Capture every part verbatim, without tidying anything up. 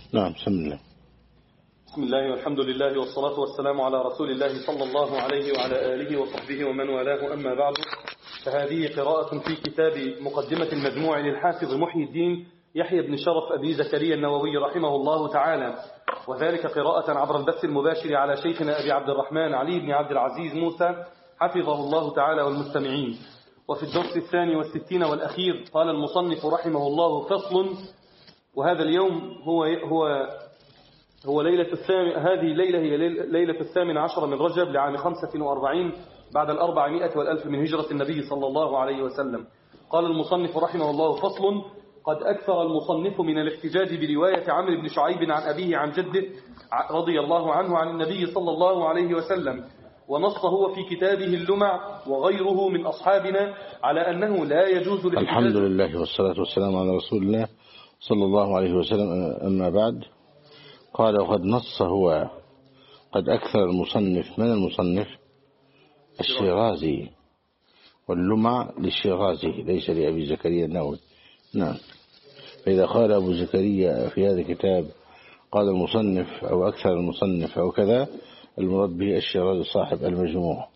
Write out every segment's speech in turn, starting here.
نعم بسم الله. بسم الله والحمد لله والصلاة والسلام على رسول الله صلى الله عليه وعلى آله وصحبه ومن والاه، أما بعد، فهذه قراءة في كتاب مقدمة المجموع للحافظ محي الدين يحيى بن شرف أبي زكريا النووي رحمه الله تعالى، وذلك قراءة عبر البث المباشر على شيخنا أبي عبد الرحمن علي بن عبد العزيز موسى حفظه الله تعالى والمستمعين. وفي الدرس الثاني والستين والأخير قال المصنف رحمه الله: فصل. وهذا اليوم هو هو هو ليلة الثامن، هذه الليلة هي ليلة الثامن عشر من رجب لعام خمسة وأربعين بعد الأربعمائة والألف من هجرة النبي صلى الله عليه وسلم. قال المصنف رحمه الله: فصل. قد أكثر المصنف من الاحتجاج برواية عمرو بن شعيب عن أبيه عن جده رضي الله عنه عن النبي صلى الله عليه وسلم، ونص هو في كتابه اللمع وغيره من أصحابنا على أنه لا يجوز الاحتجاج. الحمد لله والصلاة والسلام على رسول الله صلى الله عليه وسلم، أما بعد. قال: وقد نص هو قد أكثر المصنف من المصنف الشيرازي، واللمع للشيرازي ليس لأبي زكريا النووي. نعم. فإذا قال أبو زكريا في هذا الكتاب قال المصنف أو أكثر المصنف أو كذا، المراد به الشيرازي صاحب المجموع،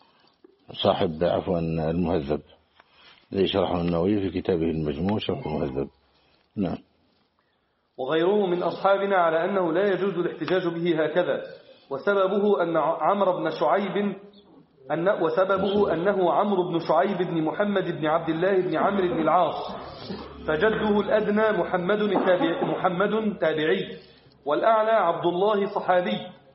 صاحب عفوا المهذب الذي شرحه النووي في كتابه المجموع شرح المهذب. نعم. وغيره من أصحابنا على أنه لا يجوز الاحتجاج به هكذا، وسببه أن عمرو بن شعيب أن وسببه أنه عمرو بن شعيب بن محمد بن عبد الله بن عمرو بن العاص، فجده الأدنى محمد التابع محمد تابعي، والأعلى عبد الله صحابي،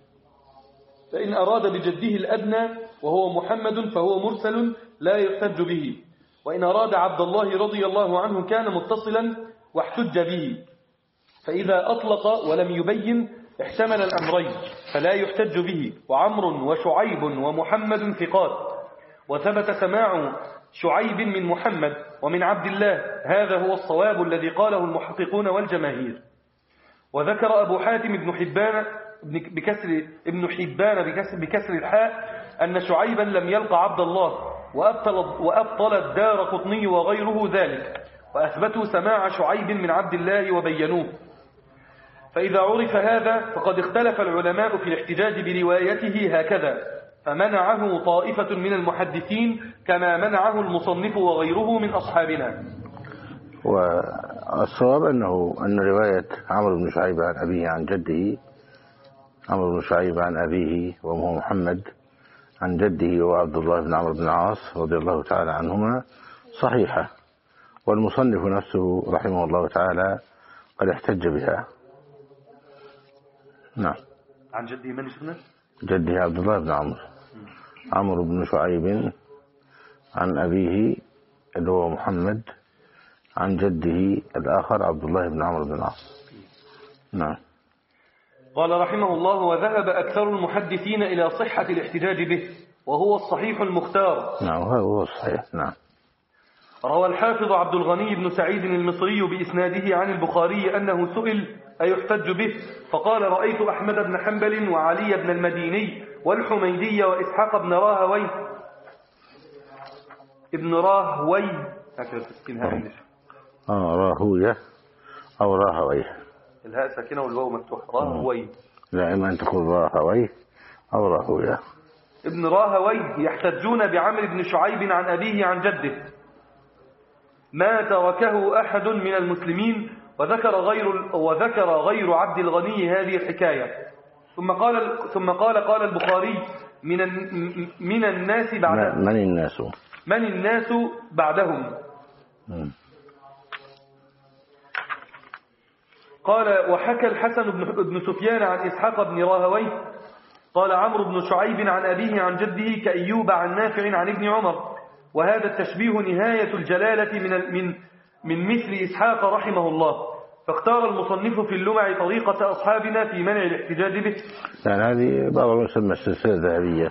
فإن أراد بجده الأدنى وهو محمد فهو مرسل لا يحتج به، وإن أراد عبد الله رضي الله عنه كان متصلا واحتج به، فإذا أطلق ولم يبين احتمل الأمرين فلا يحتج به. وعمر وشعيب ومحمد ثقات، وثبت سماع شعيب من محمد ومن عبد الله، هذا هو الصواب الذي قاله المحققون والجماهير. وذكر أبو حاتم بن حبان بكسر ابن حبان بكسر, بكسر الحاء أن شعيبا لم يلقى عبد الله، وأبطل, وأبطل الدار قطني وغيره ذلك، وأثبتوا سماع شعيب من عبد الله وبينوه. فإذا عرف هذا فقد اختلف العلماء في الاحتجاج بروايته هكذا، فمنعه طائفة من المحدثين كما منعه المصنف وغيره من أصحابنا. والصواب أنه أن رواية عمرو بن شعيب عن أبيه عن جده، عمرو بن شعيب عن أبيه وهو محمد عن جده وعبد الله بن عمرو بن العاص رضي الله تعالى عنهما صحيحة، والمصنف نفسه رحمه الله تعالى قد احتج بها. نعم. عن جده من اسمه؟ جده عبد الله بن عمرو، عمرو بن شعيب عن أبيه اللي هو محمد عن جده الآخر عبد الله بن عمرو بن العاص. نعم. قال رحمه الله: وذهب أكثر المحدثين إلى صحة الاحتجاج به، وهو الصحيح المختار. نعم هو الصحيح. نعم. روى الحافظ عبد الغني بن سعيد المصري بإسناده عن البخاري أنه سئل أيحتج به، فقال: رأيت أحمد بن حنبل وعلي بن المديني والحميدي وإسحاق بن راهوي ابن راهوي هكذا تسكنها آه راهوية أو راهوي، الهاء ساكنة والواو مفتوحة. راهوي، لا، إما أن تكون راهوي أو راهوية. ابن راهوي يحتجون بعمرو بن شعيب عن أبيه عن جده ما تركه أحد من المسلمين، وذكر غير وذكر غير عبد الغني هذه الحكاية. ثم قال ثم قال قال البخاري: من من الناس بعدهم. من الناس من الناس بعدهم. م. قال: وحكى الحسن بن سفيان عن إسحاق بن راهوي قال عمرو بن شعيب عن أبيه عن جده كأيوب عن نافع عن ابن عمر، وهذا التشبيه نهاية الجلالة من من من مثل إسحاق رحمه الله، فاختار المصنف في اللمع طريقة أصحابنا في منع الاحتجاج به. يعني هذه بعض المسمى السلسلة الذهبية،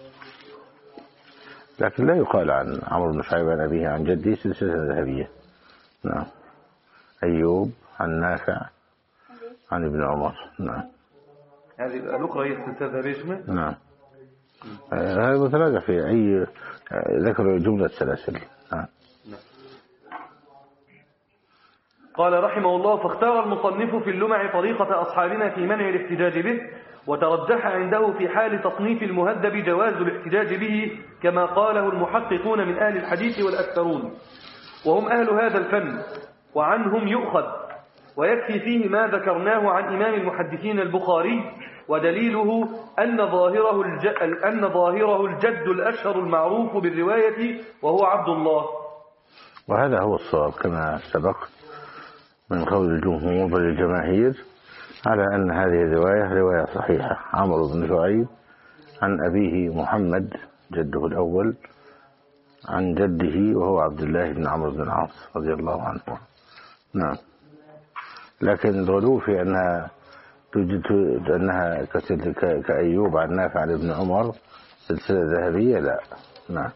لكن لا يقال عن عمرو بن شعيب عن أبيه عن جده سلسلة ذهبية. نعم. أيوب عن نافع عن ابن عمر. نعم. هذه الأخرى هي السلسلة الذهبية. نعم. هذا متراجع في أي ذكر جملة سلاسل. نعم. قال رحمه الله: فاختار المصنف في اللمع طريقة أصحابنا في منع الاحتجاج به، وترجح عنده في حال تصنيف المهذب جواز الاحتجاج به كما قاله المحققون من أهل الحديث والأكثرون، وهم أهل هذا الفن وعنهم يؤخذ. ويكفي فيه ما ذكرناه عن إمام المحدثين البخاري، ودليله أن ظاهره الج... أن ظاهره الجد الأشهر المعروف بالرواية وهو عبد الله. وهذا هو الصواب كما سبق من قول الجمهور بل الجماهير على أن هذه الرواية رواية صحيحة. عمرو بن شعيب عن أبيه محمد جده الأول عن جده وهو عبد الله بن عمرو بن العاص رضي الله عنه. نعم. لكن الغلو في أنها توجد أنها كأيوب عن نافع عن ابن عمر سلسلة ذهبية لا. نعم.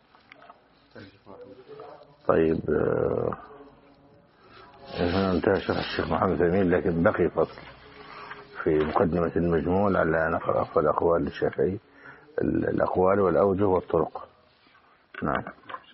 طيب هنا انتهى شرح الشيخ محمد ثمين، لكن بقي فصل في مقدمة المجموع على نقل أفضل أقوال للشافعي، الأقوال والأوجه والطرق. نعم.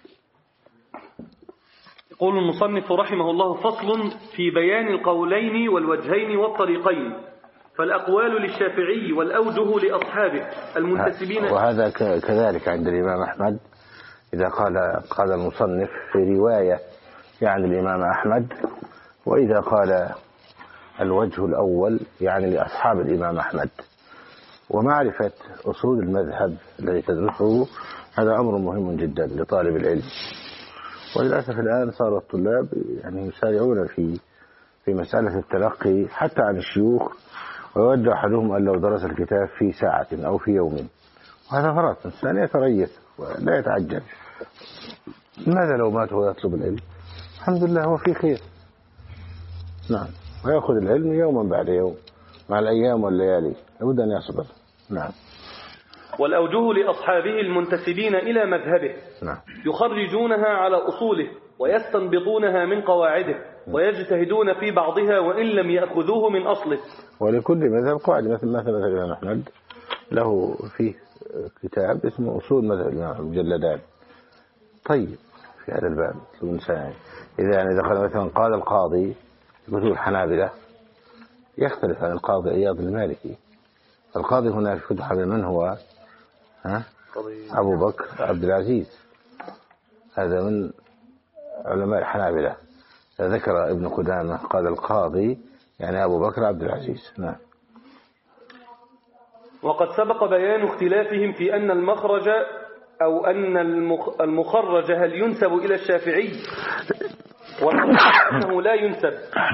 يقول المصنف رحمه الله: فصل في بيان القولين والوجهين والطريقين، فالأقوال للشافعي والأوجه لأصحابه المنتسبين. وهذا كذلك عند الإمام أحمد، إذا قال قال المصنف في رواية يعني الإمام أحمد، وإذا قال الوجه الأول يعني لأصحاب الإمام أحمد. ومعرفة أصول المذهب الذي تدرسه هذا أمر مهم جدا لطالب العلم. وللأسف الآن صار الطلاب يعني يسارعون في في مسألة التلقي حتى عن الشيوخ، ويود أحدهم أن لو درس الكتاب في ساعة أو في يوم، وهذا فرط. الإنسان يتريث ولا يتعجل. ماذا لو مات وهو يطلب العلم؟ الحمد لله هو في خير. نعم. ويأخذ العلم يوما بعد يوم مع الأيام والليالي، لابد أن يصبر. نعم. والأوجه لأصحابه المنتسبين إلى مذهبه. نعم. يخرجونها على أصوله ويستنبطونها من قواعده، ويجتهدون في بعضها وإن لم يأخذوه من أصله. ولكل مذهب قواعد، مثل مثل الإمام أحمد له فيه كتاب اسمه أصول مذهب الإمام مجلدان. طيب في هذا الباب الإنسان إذا يعني دخل مثلا قال القاضي كتب الحنابلة يختلف عن القاضي عياض المالكي. القاضي هنا في كتب الحنابلة من هو؟ ها؟ أبو بكر عبد العزيز، هذا من علماء الحنابلة. ذكر ابن قدامة قال القاضي يعني أبو بكر عبد العزيز. نعم. وقد سبق بيان اختلافهم في أن المخرج أو أن المخرج هل ينسب إلى الشافعي وأنه لا ينسب.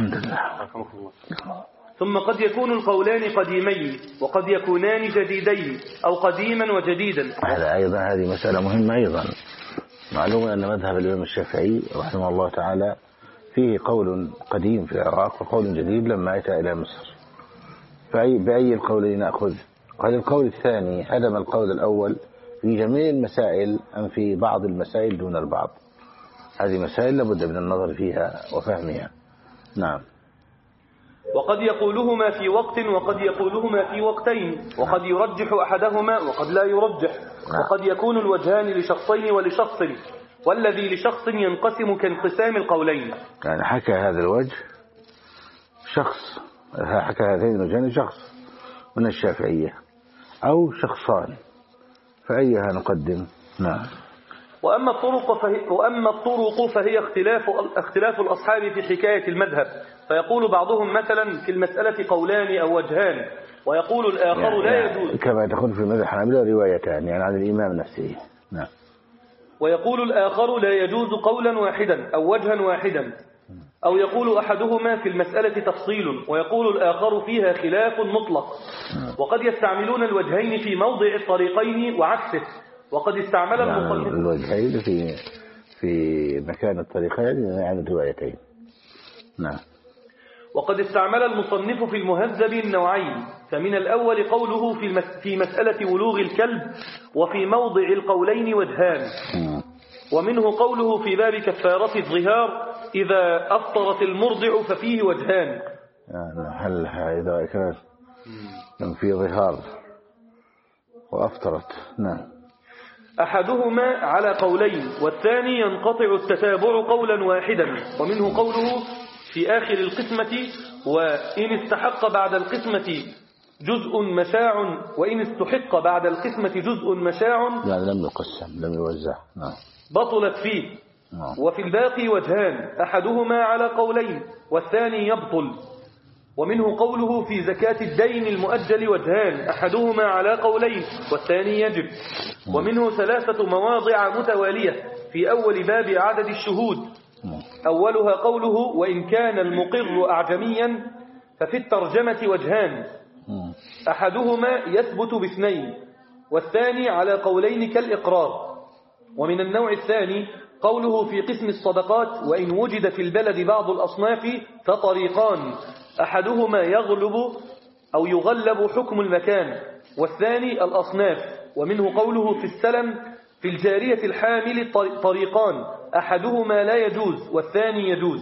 ثم قد يكون القولان قديمين وقد يكونان جديدين أو قديما وجديدا. هذا أيضا هذه مسألة مهمة أيضا. معلوم أن مذهب الإمام الشافعي رحمه الله تعالى فيه قول قديم في العراق وقول جديد لما أتى إلى مصر. فأي بأي القولين نأخذ؟ قال القول الثاني هدم القول الأول في جميع المسائل أم في بعض المسائل دون البعض؟ هذه مسائل لابد من النظر فيها وفهمها. نعم. وقد يقولهما في وقت وقد يقولهما في وقتين، وقد يرجح أحدهما وقد لا يرجح. نعم. وقد يكون الوجهان لشخصين ولشخص، والذي لشخص ينقسم كانقسام القولين. يعني حكى هذا الوجه شخص، حكى هذين الوجهين شخص من الشافعية أو شخصان، فأيها نقدم؟ نعم. وأما الطرق فهي, وأما الطرق فهي اختلاف, اختلاف الأصحاب في حكاية المذهب، فيقول بعضهم مثلا في المسألة قولان أو وجهان، ويقول الآخر يعني لا يعني يجوز، كما تقول في المذهب الحنابلة روايتان يعني عن الإمام نفسه. نعم. ويقول الآخر لا يجوز قولا واحدا أو وجها واحدا، أو يقول أحدهما في المسألة تفصيل ويقول الآخر فيها خلاف مطلق. وقد يستعملون الوجهين في موضع الطريقين وعكسه. وقد استعمل يعني المصنف الوجهين في في مكان الطريقين يعني الروايتين. نعم. وقد استعمل المصنف في المهذب النوعين، فمن الأول قوله في المس في مسألة ولوغ الكلب وفي موضع القولين وجهان، ومنه قوله في باب كفارة الظهار إذا أفطرت المرضع ففيه وجهان. يعني هل إذا كان في ظهار وأفطرت. نعم. أحدهما على قولين والثاني ينقطع التتابع قولا واحدا، ومنه قوله في آخر القسمة، وإن استحق بعد القسمة جزء مشاع وإن استحق بعد القسمة جزء مشاع يعني لم يقسم لم يوزع. نعم. بطلت فيه. نعم. وفي الباقي وجهان، أحدهما على قولين والثاني يبطل. ومنه قوله في زكاة الدين المؤجل وجهان، أحدهما على قولين والثاني يجب. ومنه ثلاثة مواضع متوالية في أول باب عدد الشهود، أولها قوله وإن كان المقر أعجميا ففي الترجمة وجهان، أحدهما يثبت باثنين والثاني على قولين كالإقرار. ومن النوع الثاني قوله في قسم الصدقات وإن وجد في البلد بعض الأصناف فطريقان، أحدهما يغلب أو يغلب حكم المكان والثاني الأصناف. ومنه قوله في السلم في الجارية الحامل طريقان، أحدهما لا يجوز والثاني يجوز.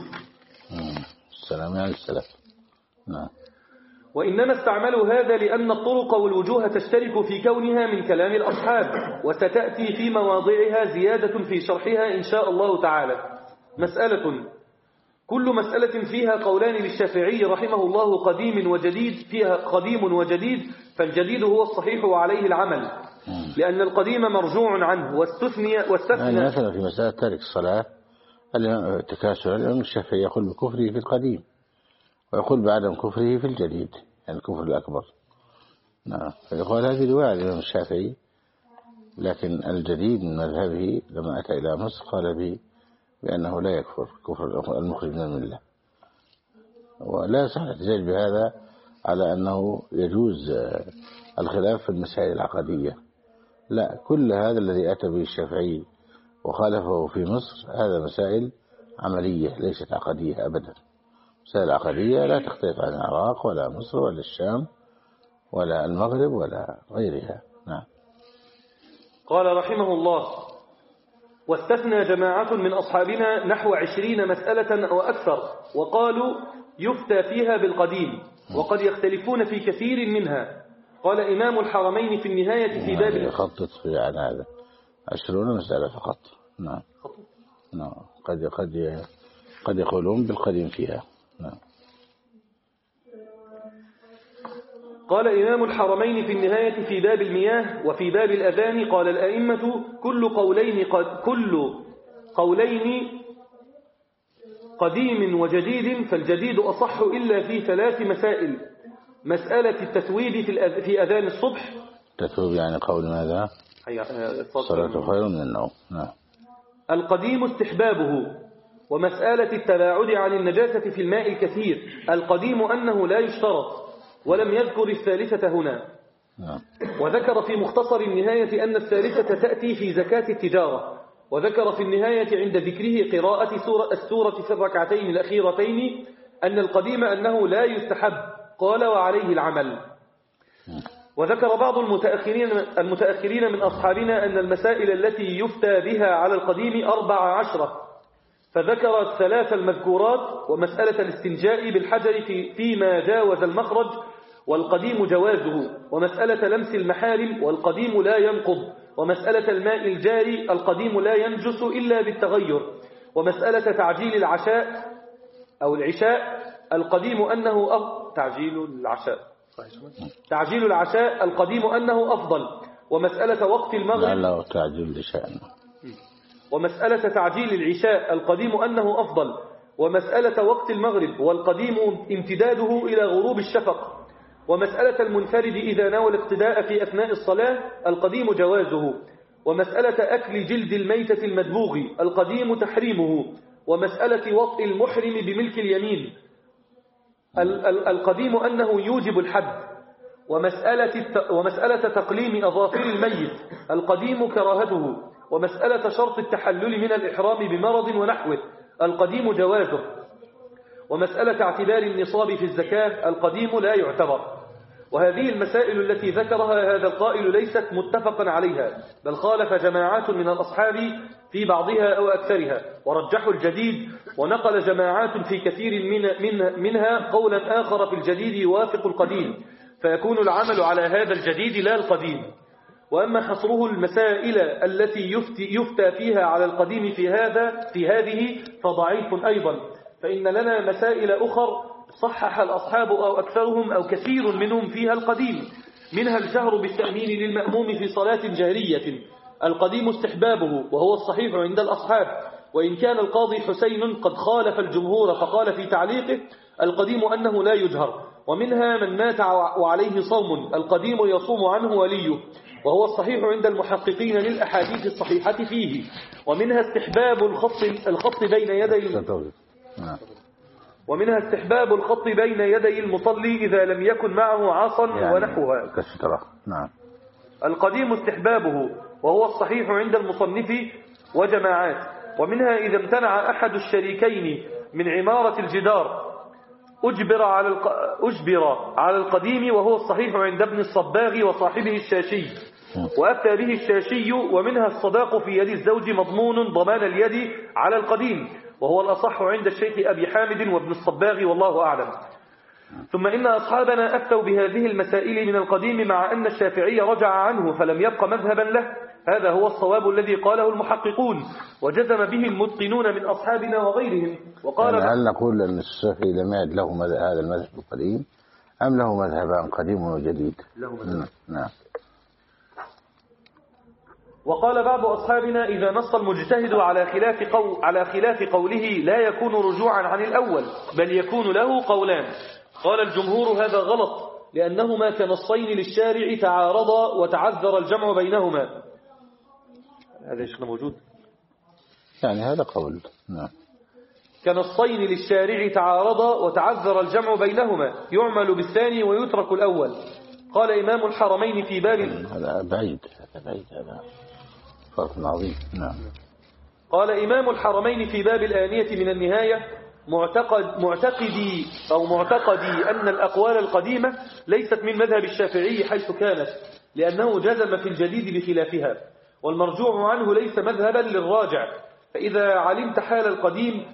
السلام يعني السلف. نعم. وإنما استعملوا هذا لأن الطرق والوجوه تشترك في كونها من كلام الأصحاب، وستأتي في مواضعها زيادة في شرحها إن شاء الله تعالى. مسألة: كل مسألة فيها قولان للشافعي رحمه الله قديم وجديد فيها قديم وجديد، فالجديد هو الصحيح وعليه العمل، لأن القديم مرجوع عنه واستثني واستثنى. يعني مثلا في مسألة تارك الصلاة التكاسل، الإمام الشافعي يقول بكفره في القديم ويقول بعدم كفره في الجديد، يعني الكفر الأكبر. نعم. فيقول هذه رواية الإمام الشافعي، لكن الجديد من مذهبه لما أتى إلى مصر قال به بأنه لا يكفر كفر المخرج من الملة، ولا يصح الاحتجاج بهذا على أنه يجوز الخلاف في المسائل العقدية. لا، كل هذا الذي أتى به الشافعي وخالفه في مصر هذا مسائل عملية ليست عقدية أبدا. مسائل عقدية لا تختلف عن العراق ولا مصر ولا الشام ولا المغرب ولا غيرها. نعم. قال رحمه الله: واستثنى جماعة من أصحابنا نحو عشرين مسألة أو أكثر، وقالوا يفتى فيها بالقديم، وقد يختلفون في كثير منها. قال إمام الحرمين في النهاية في باب يخطط في عن هذا عشرون مسألة فقط. نعم. نعم. قد قد قد يقولون بالقديم فيها. نعم. قال إمام الحرمين في النهاية في باب المياه وفي باب الأذان قال الأئمة كل قولين قد كل قولين قديم وجديد، فالجديد أصح إلا في ثلاث مسائل: مسألة التثويب في في أذان الصبح. تثويب يعني قول ماذا؟ الصلاة خير من النوم. نعم. القديم استحبابه، ومسألة التباعد عن النجاسة في الماء الكثير. القديم أنه لا يشترط، ولم يذكر الثالثة هنا. وذكر في مختصر النهاية أن الثالثة تأتي في زكاة التجارة. وذكر في النهاية عند ذكره قراءة سورة السورة في الركعتين الأخيرتين أن القديم أنه لا يستحب، قال وعليه العمل. وذكر بعض المتأخرين, المتأخرين من أصحابنا أن المسائل التي يفتى بها على القديم أربع عشرة، فذكر الثلاث المذكورات: ومسألة الاستنجاء بالحجر في فيما جاوز المخرج والقديم جوازه، ومسألة لمس المحارم والقديم لا ينقض، ومسألة الماء الجاري القديم لا ينجس إلا بالتغير، ومسألة تعجيل العشاء أو العشاء القديم أنه أفضل. تعجيل العشاء تعجيل العشاء القديم أنه أفضل، ومسألة وقت المغرب لا تعجيل العشاء ومسألة تعجيل العشاء القديم أنه أفضل، ومسألة وقت المغرب والقديم امتداده إلى غروب الشفق، ومسألة المنفرد إذا نوى الاقتداء في أثناء الصلاة القديم جوازه، ومسألة أكل جلد الميتة المدبوغ القديم تحريمه، ومسألة وطء المحرم بملك اليمين القديم أنه يوجب الحد، ومسألة, ومسألة تقليم أظافر الميت القديم كراهته، ومسألة شرط التحلل من الإحرام بمرض ونحوه القديم جوازه، ومسألة اعتبار النصاب في الزكاة القديم لا يعتبر. وهذه المسائل التي ذكرها هذا القائل ليست متفقا عليها، بل خالف جماعات من الأصحاب في بعضها أو أكثرها ورجحوا الجديد، ونقل جماعات في كثير من من منها قولا آخر في الجديد يوافق القديم، فيكون العمل على هذا الجديد لا القديم. وأما حصره المسائل التي يفتى, يفتى فيها على القديم في هذا في هذه فضعيف أيضا، فإن لنا مسائل أخر صحح الأصحاب أو أكثرهم أو كثير منهم فيها القديم، منها الجهر بالتأمين للمأموم في صلاة جهرية، القديم استحبابه وهو الصحيح عند الأصحاب، وإن كان القاضي حسين قد خالف الجمهور فقال في تعليقه القديم أنه لا يجهر. ومنها من مات وعليه صوم، القديم يصوم عنه وليه، وهو الصحيح عند المحققين للأحاديث الصحيحة فيه. ومنها استحباب الخط, الخط بين يدي ومنها استحباب الخط بين يدي المصلي إذا لم يكن معه عصا يعني ونحوها كالسترة. نعم. القديم استحبابه وهو الصحيح عند المصنف وجماعات. ومنها إذا امتنع أحد الشريكين من عمارة الجدار أجبر على الق... أجبر على القديم وهو الصحيح عند ابن الصباغ وصاحبه الشاشي، وأفتى به الشاشي. ومنها الصداق في يد الزوج مضمون ضمان اليد على القديم، وهو الأصح عند الشيخ أبي حامد وابن الصباغ والله أعلم. ثم إن أصحابنا أفتوا بهذه المسائل من القديم مع أن الشافعي رجع عنه فلم يبق مذهبا له. هذا هو الصواب الذي قاله المحققون وجزم به المتقنون من أصحابنا وغيرهم. وقال يعني هل نقول أن الشافعي لم يعد له هذا المذهب القديم أم له مذهبان قديم وجديد؟ له مذهب. نعم. وقال بعض أصحابنا إذا نص المجتهد على خلاف, قو على خلاف قوله لا يكون رجوعا عن الأول بل يكون له قولان. قال الجمهور هذا غلط لأنهما كنصين للشارع تعارضا وتعذر الجمع بينهما. هذا شيخنا موجود يعني هذا قول. نعم. كنصين للشارع تعارضا وتعذر الجمع بينهما يعمل بالثاني ويترك الأول. قال إمام الحرمين في باب هذا بعيد هذا بعيد هذا فرق عظيم. نعم. قال إمام الحرمين في باب الآنية من النهاية معتقد معتقدي أو معتقدي أن الأقوال القديمة ليست من مذهب الشافعي حيث كانت، لأنه جزم في الجديد بخلافها، والمرجوع عنه ليس مذهبا للراجع. فإذا علمت حال القديم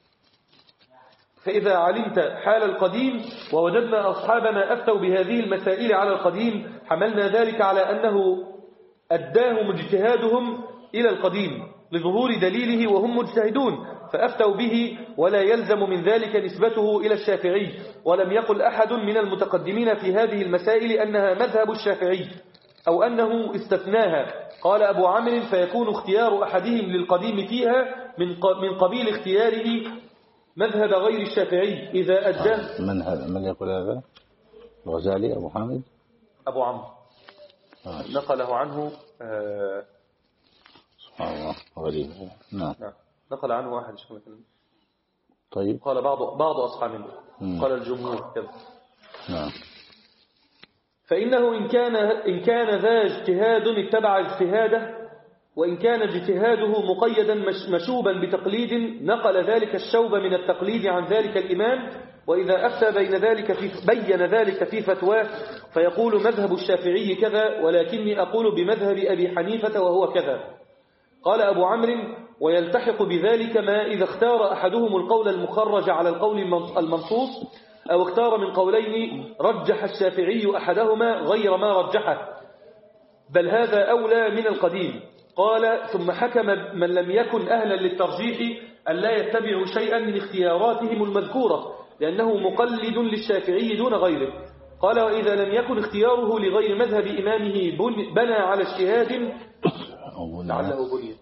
فإذا علمت حال القديم ووجدنا أصحابنا أفتوا بهذه المسائل على القديم حملنا ذلك على أنه أداهم اجتهادهم إلى القديم لظهور دليله وهم مجتهدون فأفتوا به، ولا يلزم من ذلك نسبته إلى الشافعي. ولم يقل أحد من المتقدمين في هذه المسائل أنها مذهب الشافعي أو أنه استثناها. قال أبو عمرو فيكون اختيار أحدهم للقديم فيها من قبيل اختياره مذهب غير الشافعي إذا أداه. من هذا من يقول هذا؟ الغزالي أبو حامد أبو عمرو نقله عنه آه سبحان الله غريب. نعم. نقل عنه واحد شيخ. طيب. قال بعض بعض أصحابنا قال الجمهور كذا. نعم. فإنه إن كان إن كان ذا اجتهاد اتبع اجتهاده، وإن كان اجتهاده مقيدا مشوبا بتقليد نقل ذلك الشوب من التقليد عن ذلك الإمام. وإذا أفتى بين ذلك في بين ذلك في فتواه فيقول مذهب الشافعي كذا ولكني أقول بمذهب أبي حنيفة وهو كذا. قال أبو عمرو ويلتحق بذلك ما إذا اختار أحدهم القول المخرج على القول المنصوص أو اختار من قولين رجح الشافعي أحدهما غير ما رجحه، بل هذا أولى من القديم. قال ثم حكم من لم يكن أهلا للترجيح أن لا يتبع شيئا من اختياراتهم المذكورة لأنه مقلد للشافعي دون غيره. قال وإذا لم يكن اختياره لغير مذهب إمامه بنى على اجتهاد لعله بني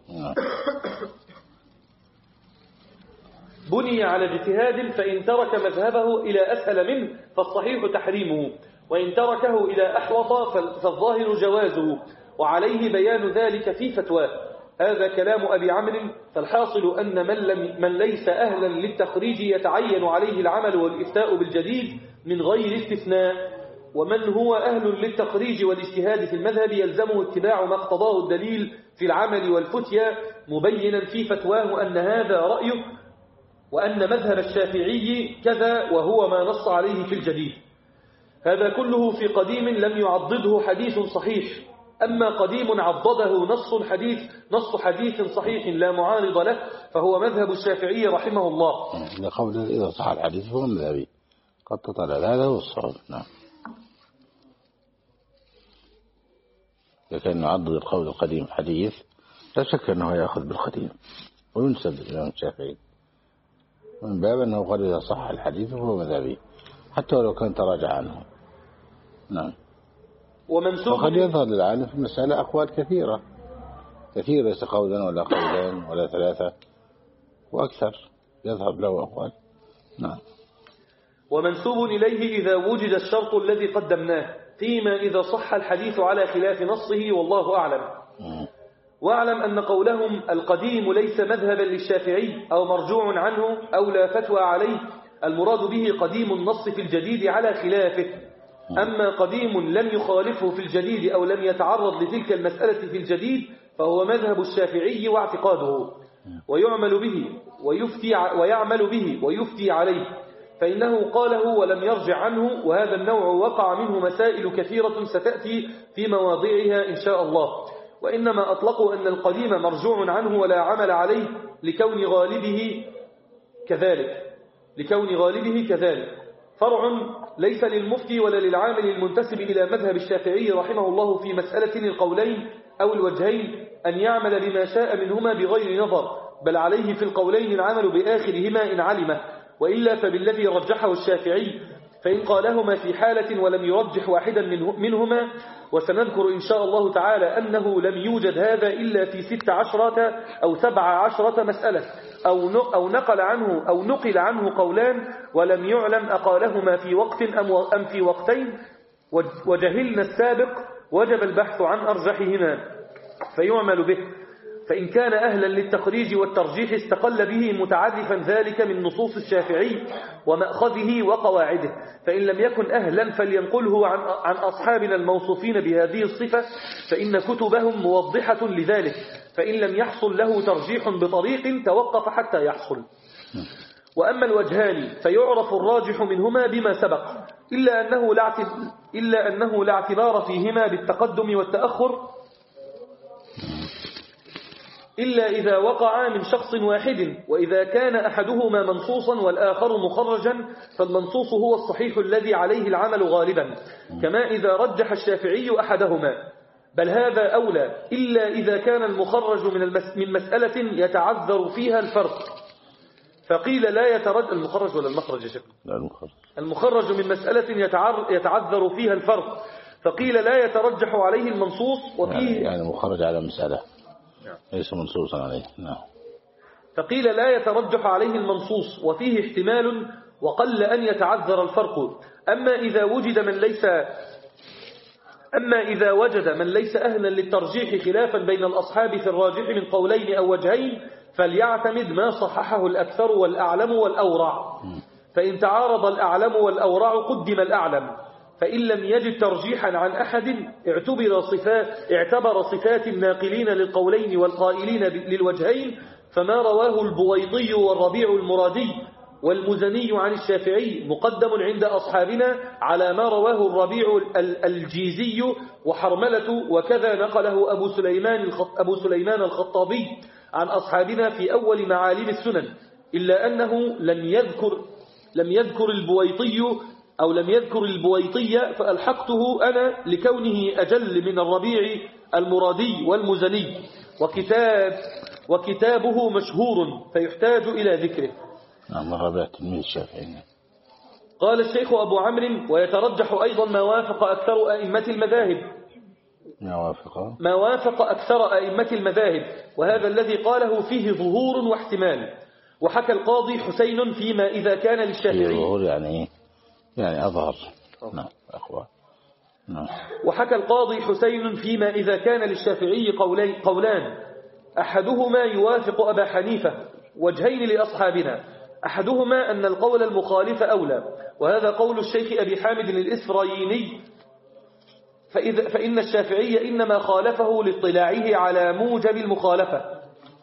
بني على اجتهاد فإن ترك مذهبه إلى أسهل منه فالصحيح تحريمه، وإن تركه إلى أحوط فالظاهر جوازه، وعليه بيان ذلك في فتواه. هذا كلام أبي عمرو. فالحاصل أن من, لم من ليس أهلا للتخريج يتعين عليه العمل والإفتاء بالجديد من غير استثناء، ومن هو أهل للتخريج والاجتهاد في المذهب يلزمه اتباع ما اقتضاه الدليل في العمل والفتيا مبينا في فتواه أن هذا رأيه وأن مذهب الشافعي كذا وهو ما نص عليه في الجديد. هذا كله في قديم لم يعضده حديث صحيح. أما قديم عضده نص حديث نص حديث صحيح لا معارض له فهو مذهب الشافعي رحمه الله. لقول إذا صح الحديث هو مذهبي قد تطلع هذا هو الصواب. نعم. لكن نعضد القول القديم حديث لا شك أنه يأخذ بالقديم وينسب للإمام الشافعي. من باب أنه قد إذا صح الحديث فهو مذهبي حتى ولو كان تراجع عنه. نعم. ومنسوب وقد يظهر للعالم في المسألة أقوال كثيرة كثيرة، ليس قولا ولا قولين ولا ثلاثة وأكثر، يظهر له أقوال. نعم. ومنسوب إليه إذا وجد الشرط الذي قدمناه، فيما إذا صح الحديث على خلاف نصه، والله أعلم. م. واعلم أن قولهم القديم ليس مذهبا للشافعي أو مرجوع عنه أو لا فتوى عليه، المراد به قديم النص في الجديد على خلافه. أما قديم لم يخالفه في الجديد أو لم يتعرض لتلك المسألة في الجديد فهو مذهب الشافعي واعتقاده، ويعمل به ويفتي ويعمل به ويفتي عليه، فإنه قاله ولم يرجع عنه. وهذا النوع وقع منه مسائل كثيرة ستأتي في مواضعها إن شاء الله. وإنما أطلقوا أن القديم مرجوع عنه ولا عمل عليه لكون غالبه كذلك لكون غالبه كذلك فرع ليس للمفتي ولا للعامل المنتسب إلى مذهب الشافعي رحمه الله في مسألة القولين أو الوجهين أن يعمل بما شاء منهما بغير نظر، بل عليه في القولين العمل بآخرهما إن علمه، وإلا فبالذي رجحه الشافعي، فإن قالهما في حالة ولم يرجح واحدا منهما. وسنذكر إن شاء الله تعالى أنه لم يوجد هذا إلا في ست عشرة أو سبع عشرة مسألة، أو نقل عنه أو نقل عنه قولان ولم يعلم أقالهما في وقت أم في وقتين، وجهلنا السابق، وجب البحث عن أرجحهما فيعمل به. فإن كان أهلا للتخريج والترجيح استقل به متعرفا ذلك من نصوص الشافعي ومأخذه وقواعده، فإن لم يكن أهلا فلينقله عن, عن أصحابنا الموصوفين بهذه الصفة، فإن كتبهم موضحة لذلك، فإن لم يحصل له ترجيح بطريق توقف حتى يحصل. وأما الوجهان فيعرف الراجح منهما بما سبق، إلا أنه لا إلا أنه لا اعتبار فيهما بالتقدم والتأخر إلا إذا وقع من شخص واحد، وإذا كان أحدهما منصوصا والآخر مخرجا فالمنصوص هو الصحيح الذي عليه العمل غالبا، كما إذا رجح الشافعي أحدهما، بل هذا أولى، إلا إذا كان المخرج من, المس من مسألة يتعذر فيها الفرق، فقيل لا يترجح المخرج ولا المخرج يا شيخ؟ لا المخرج. المخرج من مسألة يتعذر فيها الفرق، فقيل لا يترجح عليه المنصوص، وفيه يعني, يعني مخرج على مسألة ليس منصوصا عليه. نعم. فقيل لا يترجح عليه المنصوص وفيه احتمال وقل أن يتعذر الفرق. أما إذا وجد من ليس أما إذا وجد من ليس أهلا للترجيح خلافا بين الأصحاب في الراجح من قولين أو وجهين فليعتمد ما صححه الأكثر والأعلم والأورع، فإن تعارض الأعلم والأورع قدم الأعلم، فإن لم يجد ترجيحا عن أحد اعتبر صفات, اعتبر صفات الناقلين للقولين والقائلين للوجهين، فما رواه البويضي والربيع المرادي والمزني عن الشافعي مقدم عند أصحابنا على ما رواه الربيع الجيزي وحرملة، وكذا نقله أبو سليمان, أبو سليمان الخطابي عن أصحابنا في أول معالم السنن، إلا أنه لم يذكر, لم يذكر البويطي أو لم يذكر البويطية فألحقته أنا لكونه أجل من الربيع المرادي والمزني، وكتاب وكتابه مشهور فيحتاج إلى ذكره. نعم. الربيع تلميذ الشافعي. قال الشيخ أبو عمرو: ويترجح أيضا ما وافق أكثر أئمة المذاهب ما وافق ما وافق أكثر أئمة المذاهب، وهذا الذي قاله فيه ظهور واحتمال. وحكى القاضي حسين فيما إذا كان للشافعي ظهور يعني يعني أظهر. نعم أخوة. نعم. وحكى القاضي حسين فيما إذا كان للشافعي قولين قولان أحدهما يوافق أبا حنيفة، وجهين لأصحابنا، أحدهما أن القول المخالف أولى، وهذا قول الشيخ أبي حامد الإسفرايني، فإذا فإن الشافعي إنما خالفه لاطلاعه على موجب المخالفة.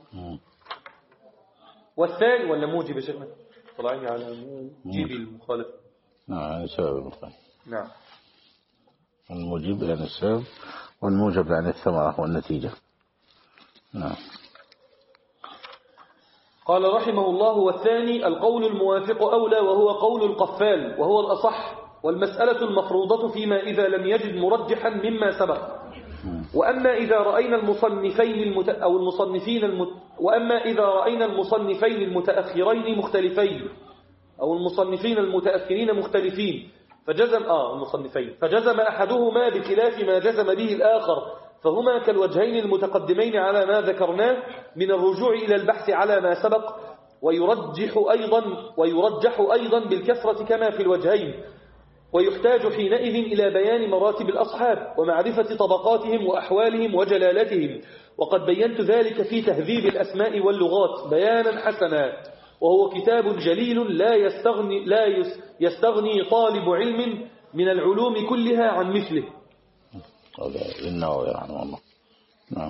والثاني ولا موجب شيخنا طلعيني على موجب المخالفة. نعم سبب المخالفة. نعم. الموجب يعني السبب والموجب يعني الثمرة والنتيجة. نعم. قال رحمه الله: والثاني القول الموافق أولى، وهو قول القفال، وهو الأصح، والمسألة المفروضة فيما إذا لم يجد مرجحا مما سبق. وأما إذا رأينا المصنفين المت... أو المصنفين المت... وأما إذا رأينا المصنفين المتأخرين مختلفين أو المصنفين المتأخرين مختلفين فجزم آه المصنفين فجزم أحدهما بخلاف ما جزم به الآخر فهما كالوجهين المتقدمين على ما ذكرناه من الرجوع إلى البحث على ما سبق ويرجح أيضا ويرجح أيضا بالكثرة كما في الوجهين ويحتاج حينئذ إلى بيان مراتب الأصحاب ومعرفة طبقاتهم وأحوالهم وجلالتهم وقد بينت ذلك في تهذيب الأسماء واللغات بيانا حسنا وهو كتاب جليل لا يستغني, لا يستغني طالب علم من العلوم كلها عن مثله. إنه يعني الله. نعم.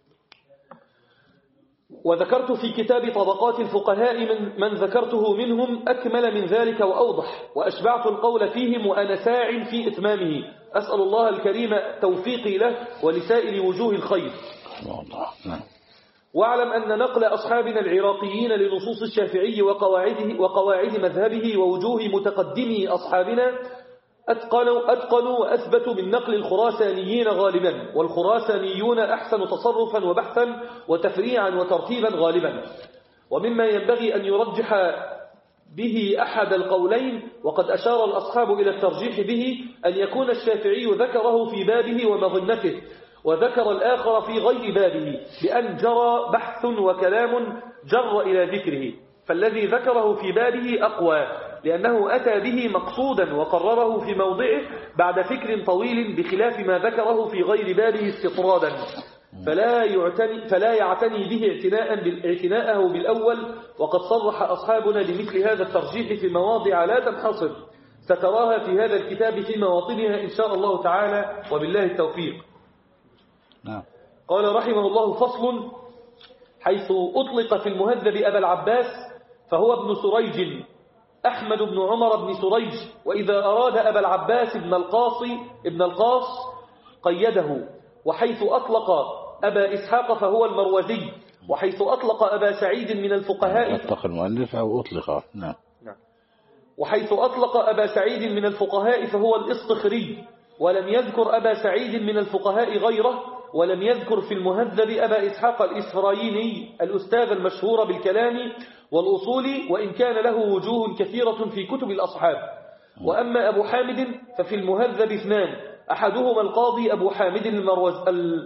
وذكرت في كتاب طبقات الفقهاء من, من ذكرته منهم أكمل من ذلك وأوضح وأشبعت القول فيهم وأنا ساع في إتمامه أسأل الله الكريم توفيقي له ولسائر وجوه الخير. نعم. واعلم أن نقل أصحابنا العراقيين لنصوص الشافعي وقواعده وقواعد مذهبه ووجوه متقدمي أصحابنا أتقنوا, أتقنوا وأثبتوا من نقل الخراسانيين غالبا والخراسانيون أحسن تصرفا وبحثا وتفريعا وترتيبا غالبا ومما ينبغي أن يرجح به أحد القولين وقد أشار الأصحاب إلى الترجيح به أن يكون الشافعي ذكره في بابه ومظنته وذكر الآخر في غير بابه بأن جرى بحث وكلام جر إلى ذكره فالذي ذكره في بابه أقوى لأنه أتى به مقصودا وقرره في موضعه بعد فكر طويل بخلاف ما ذكره في غير بابه استطرادا فلا يعتني, فلا يعتني به اعتناء بالاعتناءه بالأول وقد صرح أصحابنا بمثل هذا الترجيح في مواضع لا تنحصر ستراها في هذا الكتاب في مواطنها إن شاء الله تعالى وبالله التوفيق. نعم. قال رحمه الله فصل حيث أطلق في المهذب أبا العباس فهو ابن سريج أحمد بن عمر بن سريج وإذا أراد أبا العباس ابن القاصي ابن القاص قيده وحيث أطلق أبا إسحاق فهو المروزي وحيث أطلق أبا سعيد من الفقهاء أطلق المؤلف أو أطلق نعم. نعم. وحيث أطلق أبا سعيد من الفقهاء فهو الإصطخري ولم يذكر أبا سعيد من الفقهاء غيره ولم يذكر في المهذب أبا إسحاق الإسفرايني الأستاذ المشهور بالكلام والأصول وإن كان له وجوه كثيرة في كتب الأصحاب. وأما أبو حامد ففي المهذب اثنان أحدهما القاضي أبو حامد المروز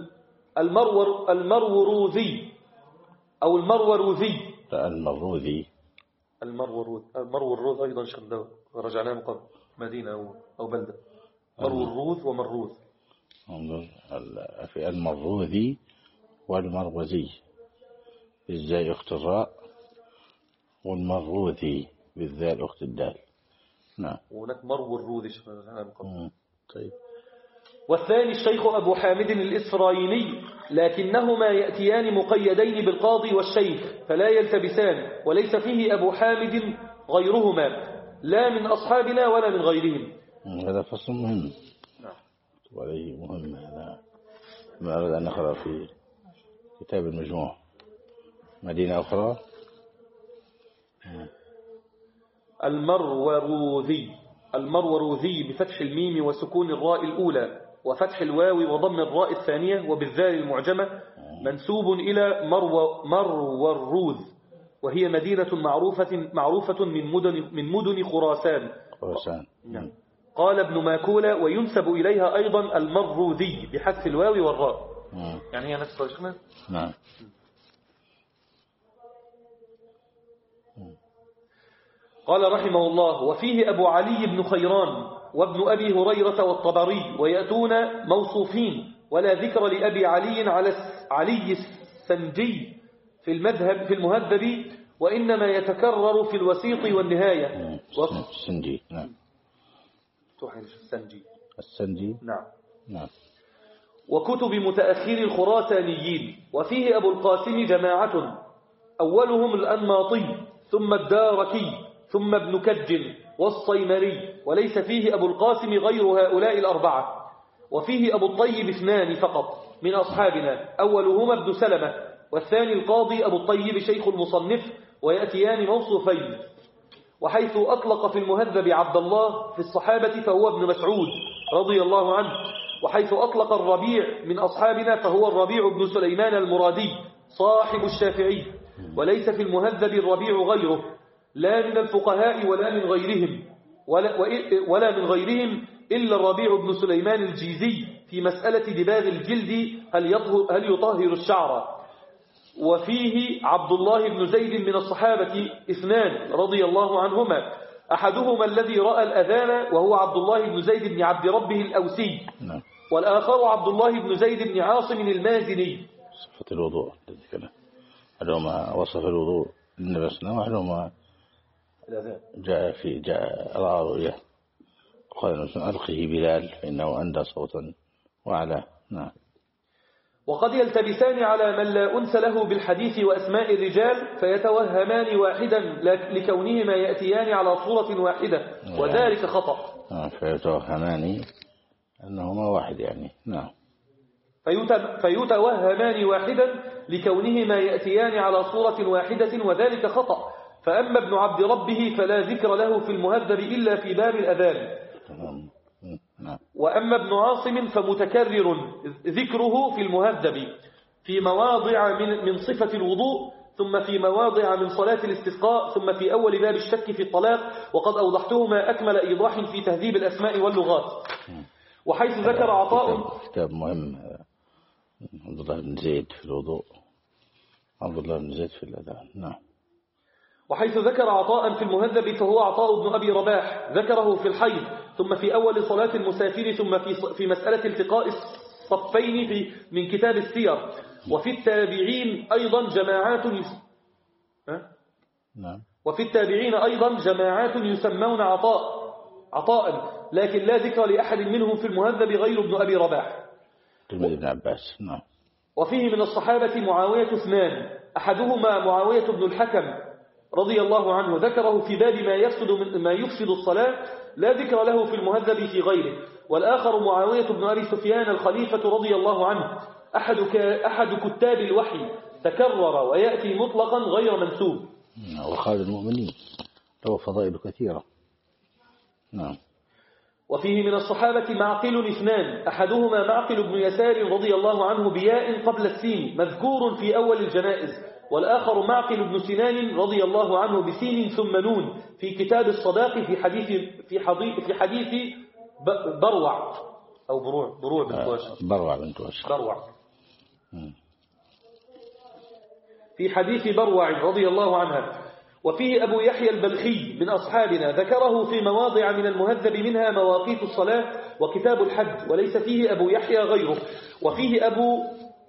المرور المروروذي أو المروروذي المروذي المروروذ المروروذ أيضا شغل رجعناه من قبل مدينة أو, أو بلدة مروروذ ومروذ في المروذي والمروزي بالزاي أخت الراء والمروذي بالذال أخت الدال. نعم. وهناك مروروذي شغل من قبل. طيب. والثاني الشيخ أبو حامد الإسفرايني لكنهما يأتيان مقيدين بالقاضي والشيخ فلا يلتبسان وليس فيه أبو حامد غيرهما لا من أصحابنا ولا من غيرهم. هذا فصل مهم. نعم. وعليه مهم هذا ما أريد أن نقرأ في كتاب المجموع. مدينة أخرى المروروذي المروروذي بفتح الميم وسكون الراء الأولى وفتح الواو وضم الراء الثانية وبالذال المعجمة منسوب إلى مرو مروروذ وهي مدينة معروفة معروفة من مدن من مدن خراسان. خراسان. نعم. قال ابن ماكولة وينسب إليها أيضا المروذي بحذف الواو والراء. مم. يعني هي نفس الشيخنا. نعم. قال رحمه الله وفيه أبو علي بن خيران وابن أبي هريرة والطبري ويأتون موصوفين ولا ذكر لأبي علي على علي السنجي في المذهب في المهذب وإنما يتكرر في الوسيط والنهاية. السنجي. نعم. السنجي. السنجي. نعم. نعم. وكتب متأخر الخراسانيين وفيه أبو القاسم جماعة أولهم الأنماطي ثم الداركي ثم ابن كج والصيمري وليس فيه أبو القاسم غير هؤلاء الأربعة. وفيه أبو الطيب اثنان فقط من أصحابنا أولهما ابن سلمة والثاني القاضي أبو الطيب شيخ المصنف ويأتيان موصوفين. وحيث أطلق في المهذب عبد الله في الصحابة فهو ابن مسعود رضي الله عنه وحيث أطلق الربيع من أصحابنا فهو الربيع بن سليمان المرادي صاحب الشافعي، وليس في المهذب الربيع غيره، لا من الفقهاء ولا من غيرهم ولا, ولا من غيرهم إلا الربيع بن سليمان الجيزي في مسألة دباغ الجلد هل يطهر, هل يطهر الشعر. وفيه عبد الله بن زيد من الصحابة اثنان رضي الله عنهما، أحدهما الذي رأى الأذان وهو عبد الله بن زيد بن عبد ربه الأوسي، والآخر عبد الله بن زيد بن عاصم المازني. صفة الوضوء أحدهما وصف الوضوء للنبي صلى الله عليه وسلم، وأحدهما جاء في جاء رأى رؤيا قال ألقه بلال فإنه أندى صوتا وعلى. نعم. وقد يلتبسان على من لا أنس له بالحديث وأسماء الرجال فيتوهمان واحدا لكونهما يأتيان على صورة واحدة، وذلك خطأ. فيتوهمان أنهما واحد يعني. نعم. فيتوهمان واحدا لكونهما يأتيان على صورة واحدة، وذلك خطأ. فأما ابن عبد ربه فلا ذكر له في المهذب إلا في باب الأذان، وأما ابن عاصم فمتكرر ذكره في المهذب في مواضع من, من صفة الوضوء، ثم في مواضع من صلاة الاستسقاء، ثم في أول باب الشك في الطلاق، وقد أوضحتهما أكمل إيضاح في تهذيب الأسماء واللغات. وحيث ذكر عطاء كتاب مهم عبد الله بن زيد في الوضوء، عبد الله بن زيد في الأذان. نعم. وحيث ذكر عطاء في المهذب فهو عطاء بن أبي رباح، ذكره في الحيض، ثم في أول صلاة المسافر، ثم في في مسألة التقاء الصفين في من كتاب السير. وفي التابعين أيضا جماعات يس... نعم. وفي التابعين أيضا جماعات يسمون عطاء عطاء لكن لا ذكر لأحد منهم في المهذب غير ابن أبي رباح. تلميذ ابن عباس. نعم. وفيه من الصحابة معاوية اثنان، أحدهما معاوية بن الحكم رضي الله عنه، ذكره في باب ما يفسد من ما يفسد الصلاة، لا ذكر له في المهذب في غيره. والآخر معاوية بن أبي سفيان الخليفة رضي الله عنه، أحد أحد كتاب الوحي، تكرر ويأتي مطلقا غير منسوب. وخالد المؤمنين له فضائل كثيرة. نعم. وفيه من الصحابة معقل اثنان، أحدهما معقل بن يسار رضي الله عنه بياء قبل السين مذكور في أول الجنائز، والآخر معقل بن سنان رضي الله عنه بسين ثم نون في كتاب الصداق في حديث في حديث في حديث بروع أو بروع بروع بنت واشق بروع بنت واشق بروع في حديث بروع رضي الله عنها. وفيه أبو يحيى البلخي من أصحابنا، ذكره في مواضع من المهذب منها مواقيت الصلاة وكتاب الحج، وليس فيه أبو يحيى غيره. وفيه أبو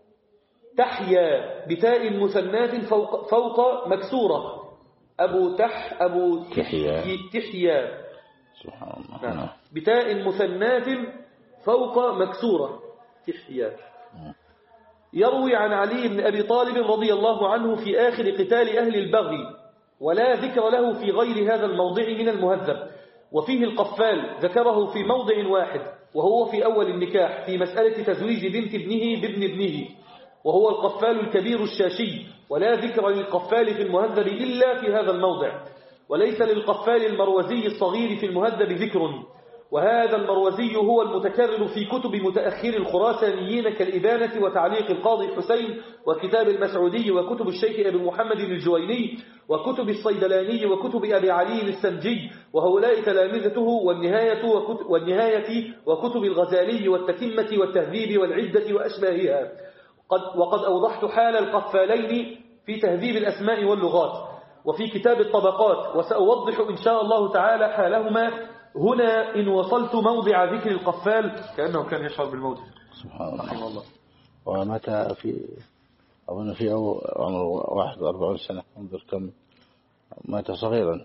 تحيا بتاء مثنات فوق, فوق مكسورة، أبو تح أبو تحيا تحيا سبحان الله. نعم. بتاء مثنات فوق مكسورة تحيا. يروي عن علي بن أبي طالب رضي الله عنه في آخر قتال أهل البغي، ولا ذكر له في غير هذا الموضع من المهذب. وفيه القفال ذكره في موضع واحد، وهو في أول النكاح في مسألة تزويج بنت ابنه بابن ابنه، وهو القفال الكبير الشاشي، ولا ذكر للقفال في المهذب إلا في هذا الموضع. وليس للقفال المروزي الصغير في المهذب ذكر، وهذا المروزي هو المتكرر في كتب متأخر الخراسانيين كالإبانة وتعليق القاضي حسين وكتاب المسعودي وكتب الشيخ أبي محمد الجويني وكتب الصيدلاني وكتب أبي علي السنجي، وهؤلاء تلامذته، والنهاية وكتب, والنهاية وكتب الغزالي والتتمة والتهذيب والعدة وأشباهها. قد وقد أوضحت حال القفالين في تهذيب الأسماء واللغات وفي كتاب الطبقات، وسأوضح إن شاء الله تعالى حالهما هنا إن وصلت موضع ذكر القفال، كأنه كان يشعر بالموت. سبحان الله. الله. ومتى في أظن في عمر واحد وأربعون سنة، انظر كم مات صغيرا،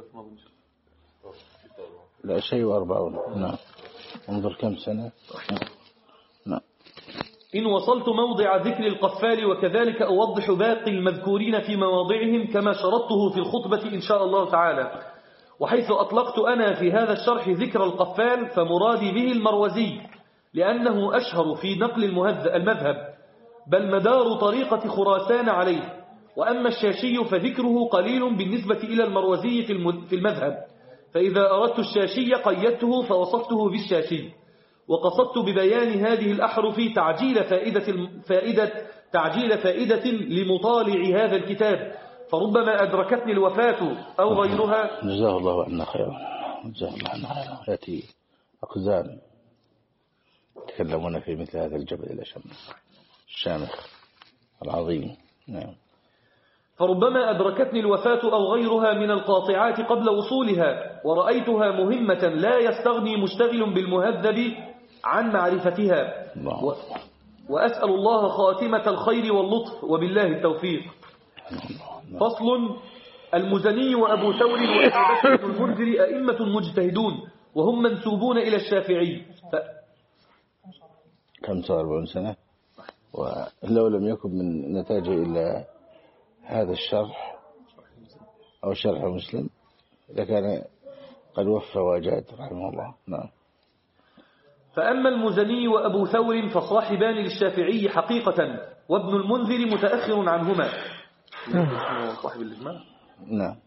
لا شيء وأربعون. نعم. انظر كم سنة. نعم. إن وصلت موضع ذكر القفال، وكذلك أوضح باقي المذكورين في مواضعهم كما شرطته في الخطبة إن شاء الله تعالى. وحيث أطلقت أنا في هذا الشرح ذكر القفال فمرادي به المروزي، لأنه أشهر في نقل المذهب، بل مدار طريقة خراسان عليه. وأما الشاشي فذكره قليل بالنسبة إلى المروزي في المذهب، فإذا أردت الشاشي قيدته فوصفته بالشاشي. وقصدت ببيان هذه الأحرف تعجيل فائدة, فائدة تعجيل فائدة لمطالع هذا الكتاب، فربما أدركتني الوفاة أو غيرها. جزاه الله عنا خيرا، جزاه الله عنا خيرا. يأتي أقزام يتكلمون في مثل هذا الجبل الشامخ العظيم. نعم. فربما أدركتني الوفاة أو غيرها من القاطعات قبل وصولها، ورأيتها مهمة لا يستغني مشتغل بالمهذب عن معرفتها، و... وأسأل الله خاتمة الخير واللطف، وبالله التوفيق. فصل. المزني وأبو ثور وأبو بكر بن المنذر أئمة مجتهدون، وهم منسوبون إلى الشافعي. ف... خمسة وأربعون سنة، ولو لم يكن من نتاجه إلا هذا الشرح أو شرح مسلم لكان قد وفى وجاد رحمه الله. نعم. فأما المزني وأبو ثور فصاحبان للشافعي حقيقة، وابن المنذر متأخر عنهما. صاحب الإجماع. نعم.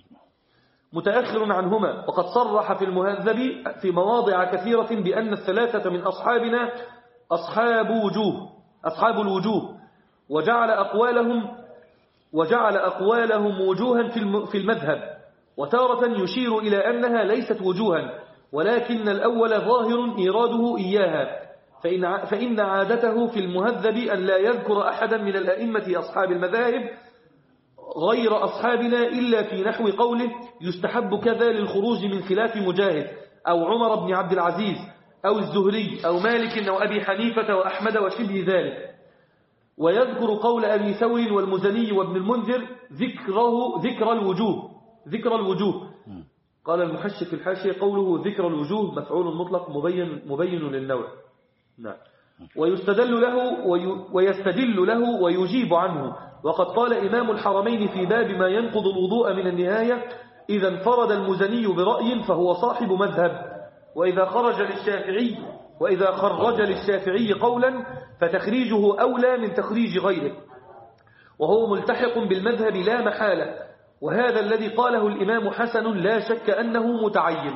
متأخر عنهما، وقد صرح في المهذب في مواضع كثيرة بأن الثلاثة من أصحابنا أصحاب وجوه أصحاب الوجوه، وجعل أقوالهم وجعل أقوالهم وجوها في المذهب، وتارة يشير إلى أنها ليست وجوها، ولكن الأول ظاهر إيراده إياها، فإن, فإن عادته في المهذب أن لا يذكر أحدا من الأئمة أصحاب المذاهب غير أصحابنا إلا في نحو قوله يستحب كذا للخروج من خلاف مجاهد أو عمر بن عبد العزيز أو الزهري أو مالك أو أبي حنيفة وأحمد وشبه ذلك، ويذكر قول أبي ثور والمزني وابن المنذر ذكره ذكر الوجوه ذكر الوجوه قال المحشي في الحاشية قوله ذكر الوجوه مفعول مطلق مبين مبين للنوع. نعم. ويستدل له ويستدل له ويجيب عنه، وقد قال إمام الحرمين في باب ما ينقض الوضوء من النهاية: إذا انفرد المزني برأي فهو صاحب مذهب، وإذا خرج للشافعي وإذا خرج للشافعي قولا فتخريجه أولى من تخريج غيره، وهو ملتحق بالمذهب لا محالة، وهذا الذي قاله الإمام حسن لا شك أنه متعين.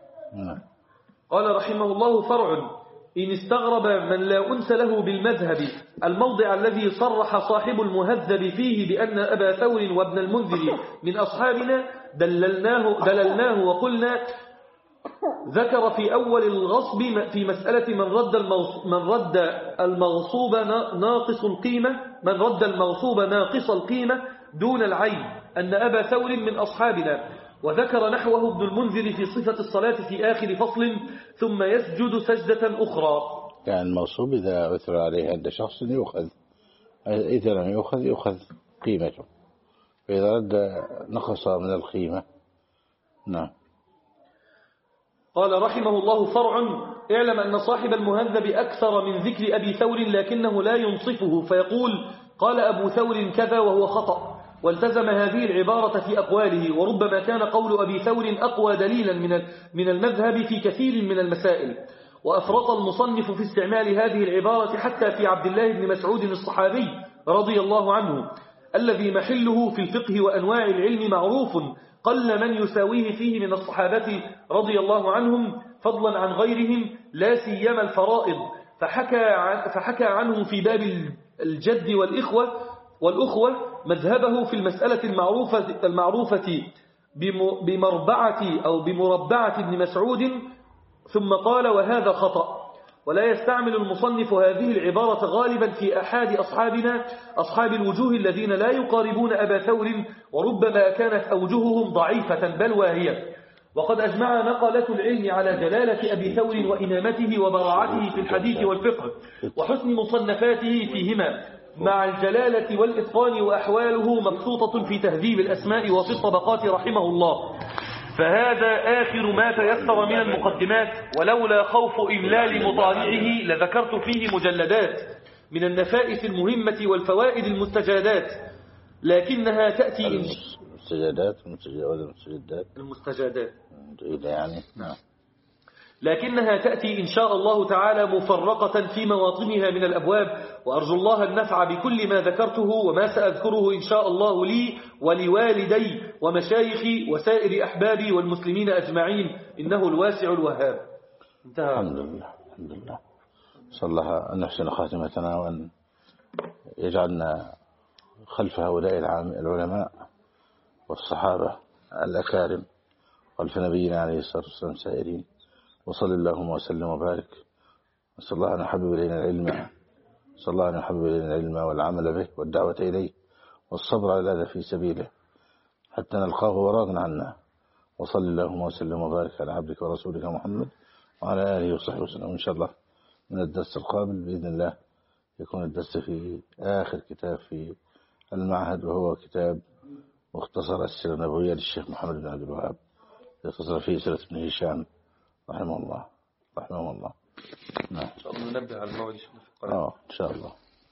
قال رحمه الله: فرع. إن استغرب من لا أنس له بالمذهب الموضع الذي صرح صاحب المهذب فيه بأن أبا ثور وابن المنذر من أصحابنا دللناه, دللناه وقلنا ذكر في أول الغصب في مسألة من رد من رد المغصوب ناقص القيمة من رد المغصوب ناقص القيمة دون العين أن أبا ثور من أصحابنا، وذكر نحوه ابن المنذر في صفة الصلاة في آخر فصل: ثم يسجد سجدة أخرى. يعني المغصوب إذا عثر عليه عند شخص يؤخذ، إذا لم يؤخذ يؤخذ قيمته، فإذا رد نقص من القيمة. نعم. قال رحمه الله: فرع. اعلم أن صاحب المهذب أكثر من ذكر أبي ثور لكنه لا ينصفه فيقول قال أبو ثور كذا وهو خطأ، والتزم هذه العبارة في أقواله، وربما كان قول أبي ثور أقوى دليلا من المذهب في كثير من المسائل. وأفرط المصنف في استعمال هذه العبارة حتى في عبد الله بن مسعود الصحابي رضي الله عنه، الذي محله في الفقه وأنواع العلم معروف، قل من يساويه فيه من الصحابة رضي الله عنهم فضلا عن غيرهم، لا سيما الفرائض، فحكى, عن فحكى عنهم في باب الجد والإخوة والأخوة مذهبه في المسألة المعروفة, المعروفة بمربعة أو بمربعة ابن مسعود، ثم قال: وهذا خطأ. ولا يستعمل المصنف هذه العبارة غالبا في أحد أصحابنا أصحاب الوجوه الذين لا يقاربون أبا ثور، وربما كانت أوجههم ضعيفة بل واهية. وقد أجمع نقلة العلم على جلالة أبي ثور وإمامته وبراعته في الحديث والفقه وحسن مصنفاته فيهما مع الجلالة والإتقان، وأحواله مبسوطة في تهذيب الأسماء وفي الطبقات رحمه الله. فهذا آخر ما تيسر من المقدمات، ولولا خوف إملال مطالعه لذكرت فيه مجلدات من النفائس المهمة والفوائد المستجادات، لكنها تأتي إن المستجادات المستجادات المستجادات يعني نعم لكنها تأتي إن شاء الله تعالى مفرقة في مواطنها من الأبواب، وأرجو الله النفع بكل ما ذكرته وما سأذكره إن شاء الله لي ولوالدي ومشايخي وسائر أحبابي والمسلمين أجمعين، إنه الواسع الوهاب. انتهى. الحمد لله الحمد لله. صلى الله أن نحسن خاتمتنا وأن يجعلنا خلف هؤلاء العلماء والصحابة الأكارم خلف نبينا عليه الصلاة والسلام سائرين. وصل اللهم وسلم وبارك. نسأل الله أن يحبب إلينا العلم نسأل الله أن يحبب إلينا العلم والعمل به والدعوة إليه والصبر على هذا في سبيله حتى نلقاه وراغنا عنا. وصل اللهم وسلم وبارك على عبدك ورسولك محمد وعلى آله وصحبه وسلم. إن شاء الله من الدرس القابل بإذن الله يكون الدرس في آخر كتاب في المعهد، وهو كتاب مختصر السيرة النبوية للشيخ محمد بن عبد الوهاب، يختصر فيه سيرة ابن هشام رحمه الله رحمه الله. نعم إن شاء الله ننبه على الموعد آه إن شاء الله.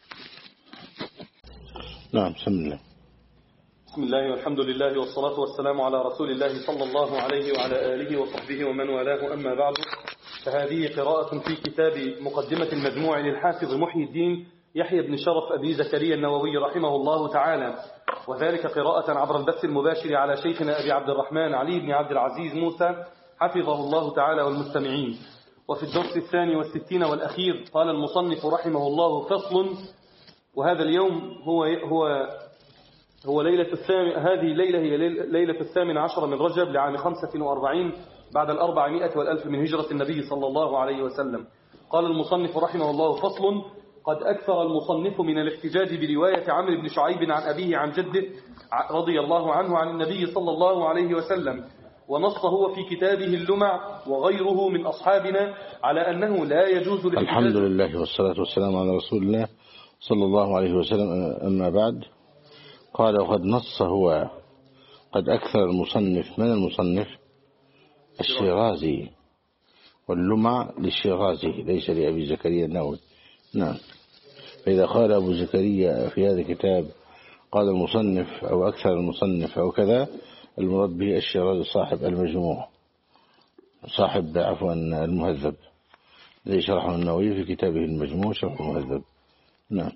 نعم بسم الله. بسم الله والحمد لله والصلاة والسلام على رسول الله صلى الله عليه وعلى آله وصحبه ومن والاه. أما بعد، فهذه قراءة في كتاب مقدمة المجموع للحافظ محي الدين يحيى بن شرف أبي زكريا النووي رحمه الله تعالى، وذلك قراءة عبر البث المباشر على شيخنا أبي عبد الرحمن علي بن عبد العزيز موسى حفظه الله تعالى والمستمعين. وفي الدرس الثاني والستين والأخير قال المصنف رحمه الله: فصل. وهذا اليوم هو هو هو ليلة الثامن هذه الليلة هي ليلة الثامن عشر من رجب لعام خمسة وأربعين بعد الأربعمائة والألف من هجرة النبي صلى الله عليه وسلم. قال المصنف رحمه الله: فصل. قد أكثر المصنف من الاحتجاج برواية عمرو بن شعيب عن أبيه عن جده رضي الله عنه عن النبي صلى الله عليه وسلم، ونص هو في كتابه اللمع وغيره من أصحابنا على أنه لا يجوز الاحتجاج. الحمد لله والصلاة والسلام على رسول الله صلى الله عليه وسلم. أما بعد، قال: وقد نص هو قد أكثر المصنف من المصنف الشيرازي، واللمع للشيرازي ليس لأبي زكريا النووي. نعم. فإذا قال أبو زكريا في هذا الكتاب قال المصنف أو أكثر المصنف أو كذا، المراد به الشيرازي صاحب المجموع، صاحب عفوا المهذب الذي شرحه النووي في كتابه المجموع شرح المهذب. نعم.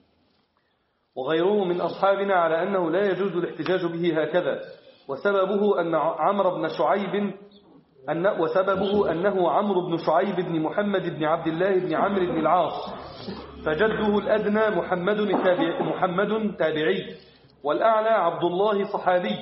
وغيره من أصحابنا على أنه لا يجوز الاحتجاج به هكذا، وسببه أن عمرو بن شعيب أن وسببه أنه عمرو بن شعيب بن محمد بن عبد الله بن عمرو بن العاص، فجده الأدنى محمد تابع محمد تابعي، والأعلى عبد الله صحابي،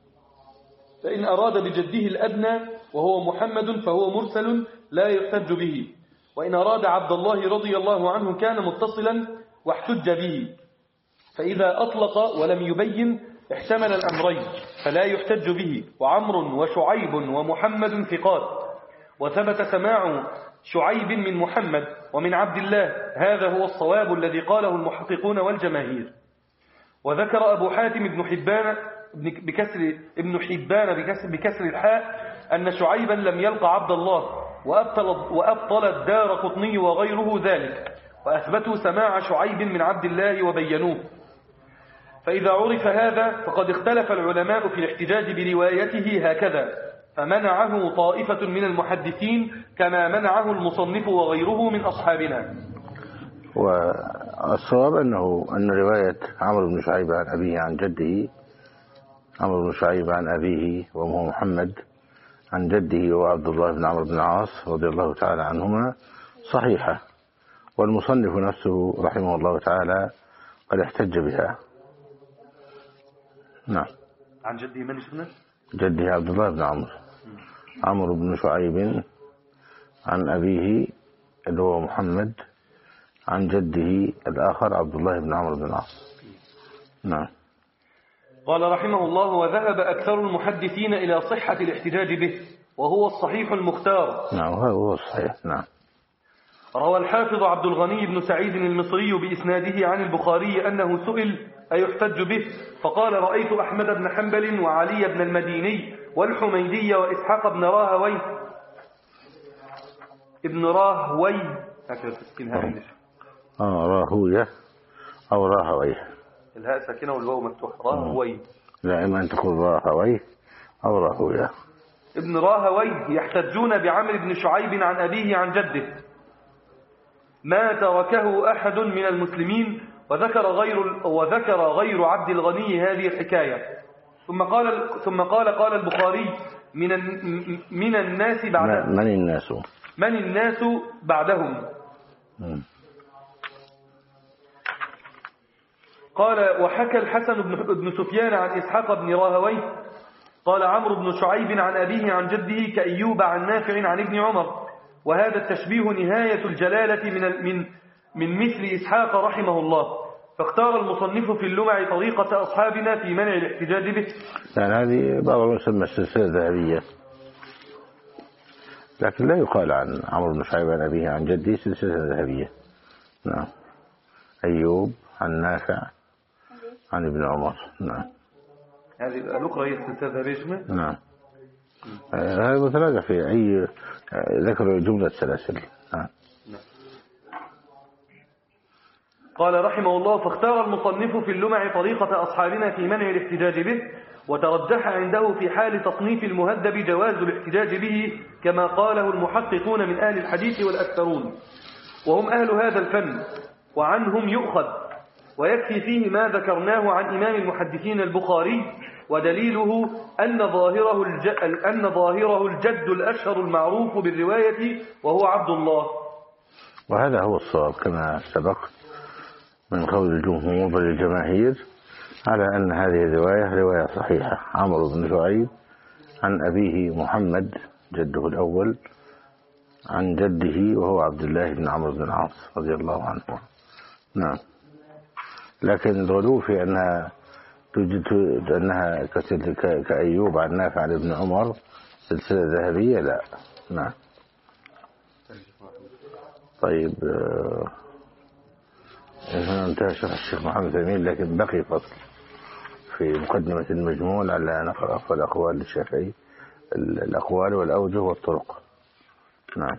فإن أراد بجده الأدنى وهو محمد فهو مرسل لا يحتج به، وإن أراد عبد الله رضي الله عنه كان متصلا واحتج به، فإذا أطلق ولم يبين احتمل الأمرين فلا يحتج به. وعمر وشعيب ومحمد ثقات، وثبت سماع شعيب من محمد ومن عبد الله، هذا هو الصواب الذي قاله المحققون والجماهير. وذكر أبو حاتم بن حبان بكسر ابن حبان بكسر, بكسر الحاء أن شعيبا لم يلقى عبد الله، وأبطل, وأبطل الدار قطني وغيره ذلك، وأثبتوا سماع شعيب من عبد الله وبينوه. فإذا عرف هذا فقد اختلف العلماء في الاحتجاج بروايته هكذا، فمنعه طائفة من المحدثين كما منعه المصنف وغيره من أصحابنا. والصواب أنه أن رواية عمرو بن شعيب عن أبيه عن جده، عمرو بن شعيب عن أبيه وهو محمد عن جده وعبد الله بن عمرو بن العاص رضي الله تعالى عنهما صحيحة، والمصنف نفسه رحمه الله تعالى قد احتج بها. نعم. عن جده من اسمه؟ جده عبد الله بن عمرو عمرو بن شعيب عن أبيه اللي هو محمد عن جده الآخر عبد الله بن عمرو بن العاص. نعم. قال رحمه الله: وذهب أكثر المحدثين إلى صحة الاحتجاج به، وهو الصحيح المختار. نعم هو الصحيح. نعم. روى الحافظ عبد الغني بن سعيد المصري بإسناده عن البخاري أنه سئل أيحتج به، فقال: رأيت أحمد بن حنبل وعلي بن المديني والحميدي وإسحاق بن راهوي ابن راهوي هكذا تسكنها آه راهوية أو راهوي، الهاء ساكنة والواو مفتوح. راهوي، لا إما أن تقول راهوي أو راهوية. ابن راهوي يحتجون بعمرو بن شعيب عن أبيه عن جده، ما تركه أحد من المسلمين. وذكر غير وذكر غير عبد الغني هذه الحكاية. ثم قال ثم قال قال البخاري: من من الناس بعدهم. من الناس من الناس بعدهم. م. قال وحكى الحسن بن سفيان عن إسحاق بن راهويه قال عمرو بن شعيب عن أبيه عن جده كأيوب عن نافع عن ابن عمر. وهذا التشبيه نهاية الجلالة من من من مثل إسحاق رحمه الله، فاختار المصنف في اللمع طريقة أصحابنا في منع الاحتجاج به. يعني هذه بعض المسمى السلسلة الذهبية، لكن لا يقال عن عمرو بن شعيب عن أبيه عن جده سلسلة ذهبية. نعم. أيوب عن نافع عن ابن عمر. نعم. هذه الأخرى هي السلسلة الذهبية. نعم. هذا متراجع في أي ذكر جملة سلاسل. نعم. قال رحمه الله فاختار المصنف في اللمع طريقة أصحابنا في منع الاحتجاج به، وترجح عنده في حال تصنيف المهذب جواز الاحتجاج به كما قاله المحققون من أهل الحديث والأكثرون، وهم أهل هذا الفن وعنهم يؤخذ. ويكفي فيه ما ذكرناه عن إمام المحدثين البخاري، ودليله أن ظاهره الجد, أن ظاهره الجد الأشهر المعروف بالرواية وهو عبد الله. وهذا هو الصواب كما سبق من قول الجمهور بل الجماهير على أن هذه الرواية رواية صحيحة. عمرو بن شعيب عن أبيه محمد جده الأول عن جده وهو عبد الله بن عمرو بن العاص رضي الله عنه. نعم. لكن الغلو في أنها توجد أنها كأيوب عن نافع عن ابن عمر سلسلة ذهبية لا. نعم. طيب هنا انتهى شرح الشيخ محمد ثمين، لكن بقي فصل في مقدمة المجموع على نقل أفضل أقوال للشافعي، الأقوال والأوجه والطرق. نعم.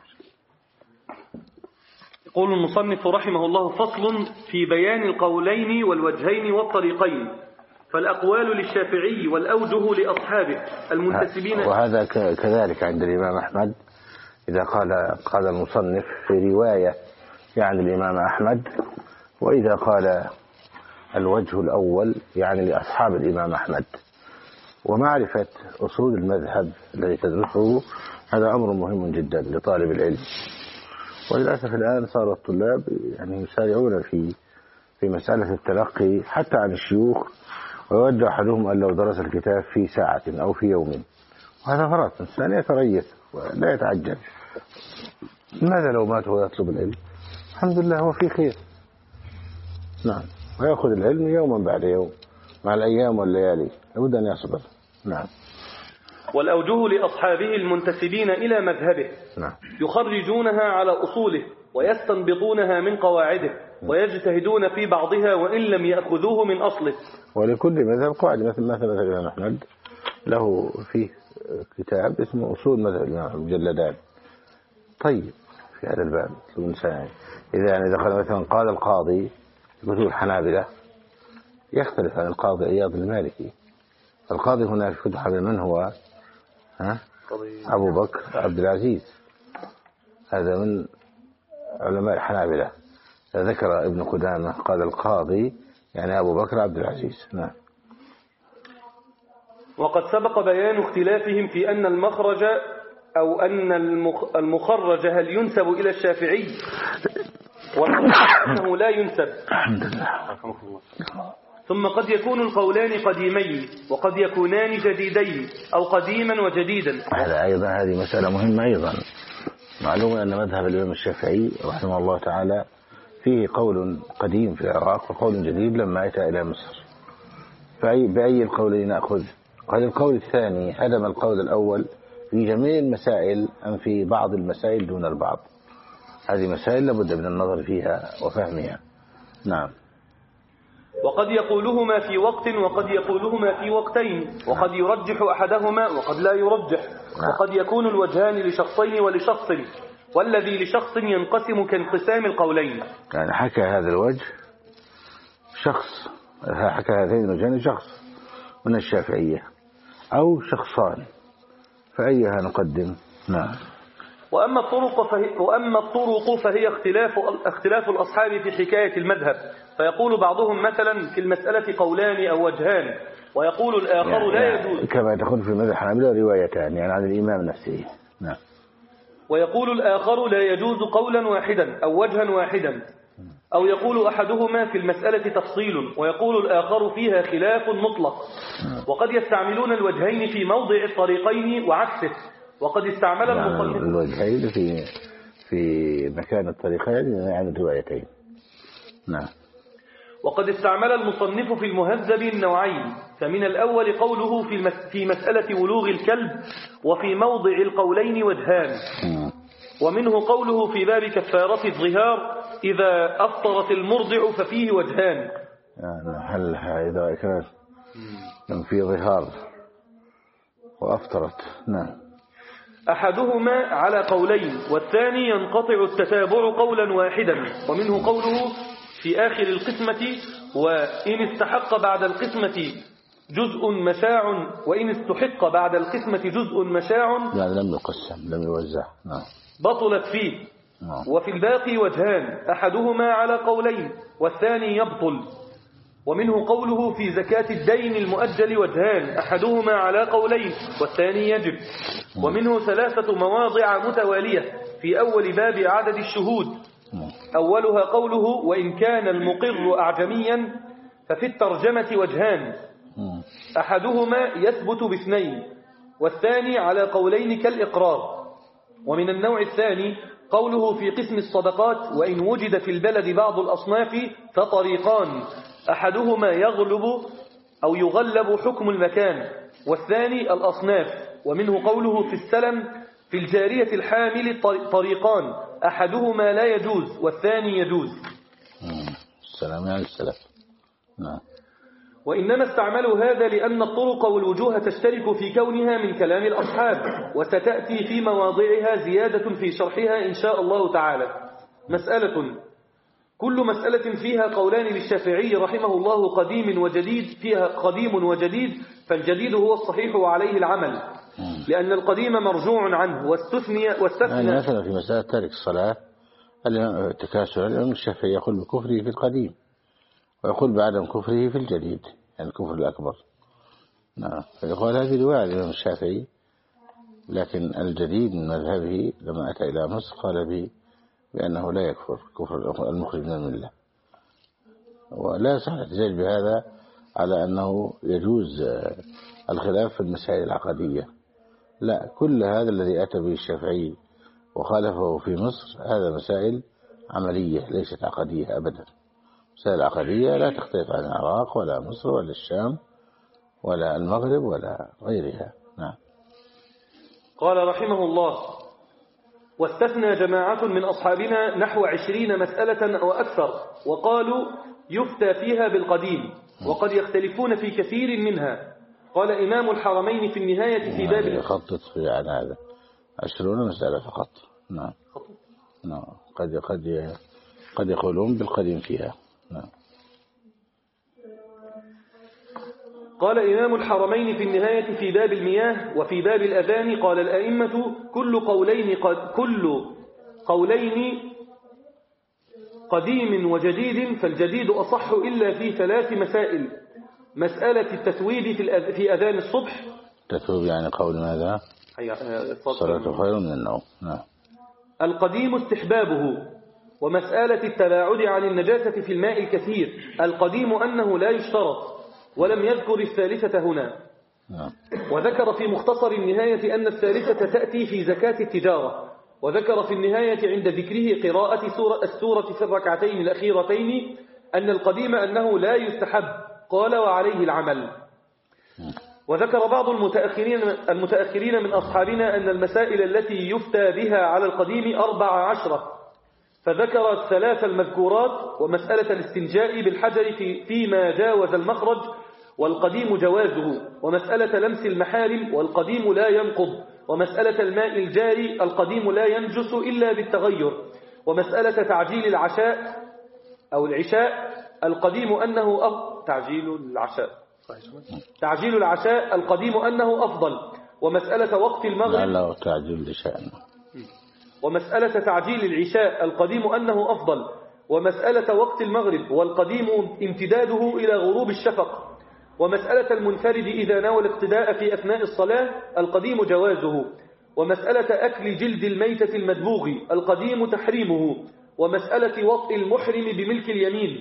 يقول المصنف رحمه الله فصل في بيان القولين والوجهين والطريقين، فالأقوال للشافعي والأوجه لأصحابه المنتسبين. وهذا كذلك عند الإمام أحمد، إذا قال قال المصنف في رواية يعني الإمام أحمد، وإذا قال الوجه الأول يعني لأصحاب الإمام أحمد. ومعرفة أصول المذهب الذي تدرسه هذا أمر مهم جدا لطالب العلم. وللأسف الآن صار الطلاب يعني يسارعون في في مسألة التلقي حتى عن الشيوخ، ويود أحدهم أن لو درس الكتاب في ساعة أو في يوم، وهذا فرط. الإنسان يتريث ولا يتعجل. ماذا لو مات وهو يطلب العلم؟ الحمد لله هو في خير. نعم. ويأخذ العلم يوما بعد يوم مع الأيام والليالي، لابد أن يصبر. نعم. والأوجه لأصحابه المنتسبين إلى مذهبه. نعم. يخرجونها على أصوله ويستنبطونها من قواعده ويجتهدون في بعضها وإن لم يأخذوه من أصله. ولكل مذهب قواعد، مثل مثل الإمام أحمد له فيه كتاب اسمه أصول مذهب الإمام مجلدان. طيب في هذا الباب الإنسان إذا يعني دخل مثلا قال القاضي كتب الحنابلة يختلف عن القاضي عياض المالكي. القاضي هنا في كتب الحنابلة من هو؟ ها؟ أبو بكر عبد العزيز، هذا من علماء الحنابلة. ذكر ابن قدامة قال القاضي يعني أبو بكر عبد العزيز. نعم. وقد سبق بيان اختلافهم في أن المخرج أو أن المخرج هل ينسب إلى الشافعي وأنه لا ينسب. ثم قد يكون القولان قديمين وقد يكونان جديدين أو قديما وجديدا. هذا أيضا هذه مسألة مهمة أيضا. معلوم أن مذهب الإمام الشافعي رحمه الله تعالى فيه قول قديم في العراق وقول جديد لما أتى إلى مصر. فأي بأي القولين نأخذ؟ قال القول الثاني هدم القول الأول في جميع المسائل أم في بعض المسائل دون البعض؟ هذه مسائل لابد من النظر فيها وفهمها. نعم. وقد يقولهما في وقت وقد يقولهما في وقتين، وقد يرجح أحدهما وقد لا يرجح، وقد يكون الوجهان لشخصين ولشخص، والذي لشخص ينقسم كانقسام القولين. يعني حكى هذا الوجه شخص، حكى هذين الوجهين شخص من الشافعية أو شخصان، فأيها نقدم؟ نعم. وأما الطرق فهي, وأما الطرق فهي اختلاف, اختلاف الأصحاب في حكاية المذهب، فيقول بعضهم مثلا في المسألة قولان أو وجهان، ويقول الآخر يعني لا يعني يجوز، كما تقول في المذهب الحنابلة روايتان يعني عن الإمام نفسه. نعم. ويقول الآخر لا يجوز قولا واحدا أو وجها واحدا أو يقول أحدهما في المسألة تفصيل ويقول الآخر فيها خلاف مطلق. وقد يستعملون الوجهين في موضع الطريقين وعكسه. وقد استعمل يعني المصنف الوجهين في في مكان الطريقين يعني الروايتين. نعم. وقد استعمل المصنف في المهذب النوعين، فمن الأول قوله في, المس في مسألة ولوغ الكلب وفي موضع القولين وجهان، ومنه قوله في باب كفارة الظهار إذا أفطرت المرضع ففيه وجهان. يعني هل إذا كان في ظهار وأفطرت. نعم. أحدهما على قولين والثاني ينقطع التتابع قولا واحدا، ومنه قوله في آخر القسمة وإن استحق بعد القسمة جزء مشاع وإن استحق بعد القسمة جزء مشاع يعني لم يقسم لم يوزع. نعم. بطلت فيه. نعم. وفي الباقي وجهان أحدهما على قولين والثاني يبطل، ومنه قوله في زكاة الدين المؤجل وجهان أحدهما على قولين والثاني يجب. ومنه ثلاثة مواضع متوالية في أول باب عدد الشهود، أولها قوله وإن كان المقر أعجميا ففي الترجمة وجهان أحدهما يثبت باثنين والثاني على قولين كالإقرار. ومن النوع الثاني قوله في قسم الصدقات وإن وجد في البلد بعض الأصناف فطريقان أحدهما يغلب أو يغلب حكم المكان والثاني الأصناف. ومنه قوله في السلم في الجارية الحامل طريقان أحدهما لا يجوز والثاني يجوز. السلام يعني السلام. نعم. وإنما استعملوا هذا لأن الطرق والوجوه تشترك في كونها من كلام الأصحاب، وستأتي في مواضعها زيادة في شرحها إن شاء الله تعالى. مسألة: كل مسألة فيها قولان للشافعي رحمه الله قديم وجديد فيها قديم وجديد، فالجديد هو الصحيح وعليه العمل، لأن القديم مرجوع عنه واستثني واستثنى. يعني مثلا في مسألة تارك الصلاة التكاسل الإمام الشافعي يقول بكفره في القديم ويقول بعدم كفره في الجديد، يعني الكفر الأكبر. نعم. فيقول هذه رواية الإمام الشافعي، لكن الجديد من مذهبه لما أتى إلى مصر قال به بأنه لا يكفر كفر المخرج من الملة، ولا يصح الاحتجاج بهذا على أنه يجوز الخلاف في المسائل العقدية. لا، كل هذا الذي أتى به الشافعي وخالفه في مصر هذا مسائل عملية ليست عقدية أبدا. مسائل عقدية لا تختلف عن العراق ولا مصر ولا الشام ولا المغرب ولا غيرها. نعم. قال رحمه الله: واستثنى جماعة من أصحابنا نحو عشرين مسألة أو أكثر، وقالوا يفتى فيها بالقديم، وقد يختلفون في كثير منها. قال إمام الحرمين في النهاية في باب يخطط في عن هذا عشرون مسألة فقط. نعم. نعم. قد قد قد يقولون بالقديم فيها. نعم. قال إمام الحرمين في النهاية في باب المياه وفي باب الأذان قال الأئمة كل قولين قد كل قولين قديم وجديد، فالجديد أصح إلا في ثلاث مسائل: مسألة التثويب في في أذان الصبح. تثويب يعني قول ماذا؟ الصلاة خير من النوم. نعم. القديم استحبابه، ومسألة التباعد عن النجاسة في الماء الكثير. القديم أنه لا يشترط، ولم يذكر الثالثة هنا. وذكر في مختصر النهاية أن الثالثة تأتي في زكاة التجارة. وذكر في النهاية عند ذكره قراءة سورة السورة في الركعتين الأخيرتين أن القديم أنه لا يستحب، قال وعليه العمل. وذكر بعض المتأخرين, المتأخرين من أصحابنا أن المسائل التي يفتى بها على القديم أربع عشرة، فذكر الثلاث المذكورات: ومسألة الاستنجاء بالحجر في فيما جاوز المخرج والقديم جوازه، ومسألة لمس المحارم والقديم لا ينقض، ومسألة الماء الجاري القديم لا ينجس إلا بالتغير، ومسألة تعجيل العشاء أو العشاء القديم أنه أفضل. تعجيل العشاء تعجيل العشاء القديم أنه أفضل، ومسألة وقت المغرب لا تعجيل العشاء ومسألة تعجيل العشاء القديم أنه أفضل، ومسألة وقت المغرب والقديم امتداده إلى غروب الشفق، ومسألة المنفرد إذا نوى الاقتداء في أثناء الصلاة القديم جوازه، ومسألة أكل جلد الميتة المدبوغ القديم تحريمه، ومسألة وطء المحرم بملك اليمين.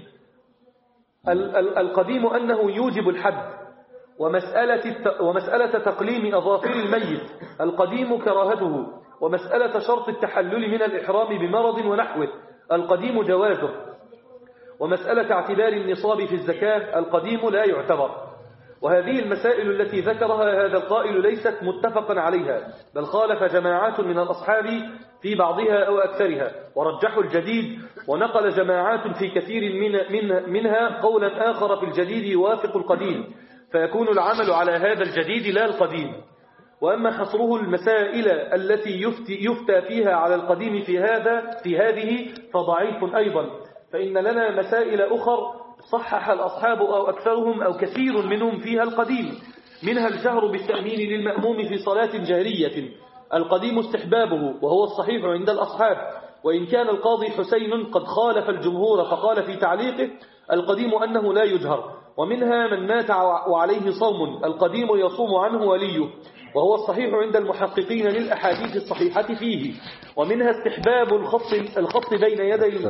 القديم أنه يوجب الحد، ومسألة, ومسألة تقليم أظافر الميت القديم كراهته، ومسألة شرط التحلل من الإحرام بمرض ونحوه القديم جوازه، ومسألة اعتبار النصاب في الزكاة القديم لا يعتبر. وهذه المسائل التي ذكرها هذا القائل ليست متفقا عليها، بل خالف جماعات من الأصحاب في بعضها أو أكثرها ورجحوا الجديد، ونقل جماعات في كثير من من منها قولا آخر في الجديد يوافق القديم، فيكون العمل على هذا الجديد لا القديم. وأما حصره المسائل التي يفتي يفتى فيها على القديم في هذا في هذه فضعيف أيضا، فإن لنا مسائل أخر صحح الأصحاب أو أكثرهم أو كثير منهم فيها القديم، منها الجهر بالتأمين للمأموم في صلاة جهرية القديم استحبابه، وهو الصحيح عند الأصحاب، وإن كان القاضي حسين قد خالف الجمهور فقال في تعليقه القديم أنه لا يجهر. ومنها من مات وعليه صوم القديم يصوم عنه وليه، وهو الصحيح عند المحققين للأحاديث الصحيحة فيه. ومنها استحباب الخط, الخط بين يدي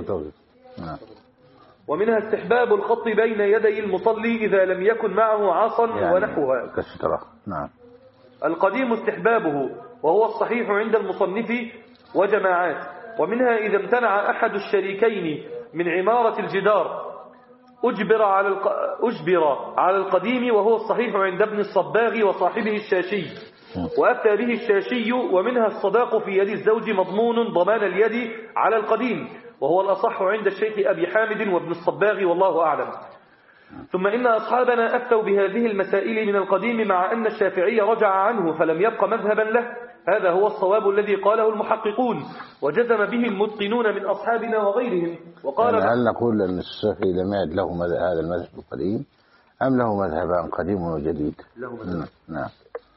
ومنها استحباب الخط بين يدي المصلي إذا لم يكن معه عصا يعني ونحوها كالسترة. نعم. القديم استحبابه، وهو الصحيح عند المصنف وجماعات. ومنها إذا امتنع أحد الشريكين من عمارة الجدار أجبر على الق... أجبر على القديم، وهو الصحيح عند ابن الصباغ وصاحبه الشاشي، وأفتى به الشاشي. ومنها الصداق في يد الزوج مضمون ضمان اليد على القديم، وهو الأصح عند الشيخ أبي حامد وابن الصباغ والله أعلم. ثم إن أصحابنا أفتوا بهذه المسائل من القديم، مع أن الشافعي رجع عنه فلم يبق مذهبا له. هذا هو الصواب الذي قاله المحققون وجزم به المتقنون من أصحابنا وغيرهم. وقال يعني هل نقول أن الشافعي لم يعد له هذا المذهب القديم أم له مذهبان قديم وجديد؟ له مذهب. نعم.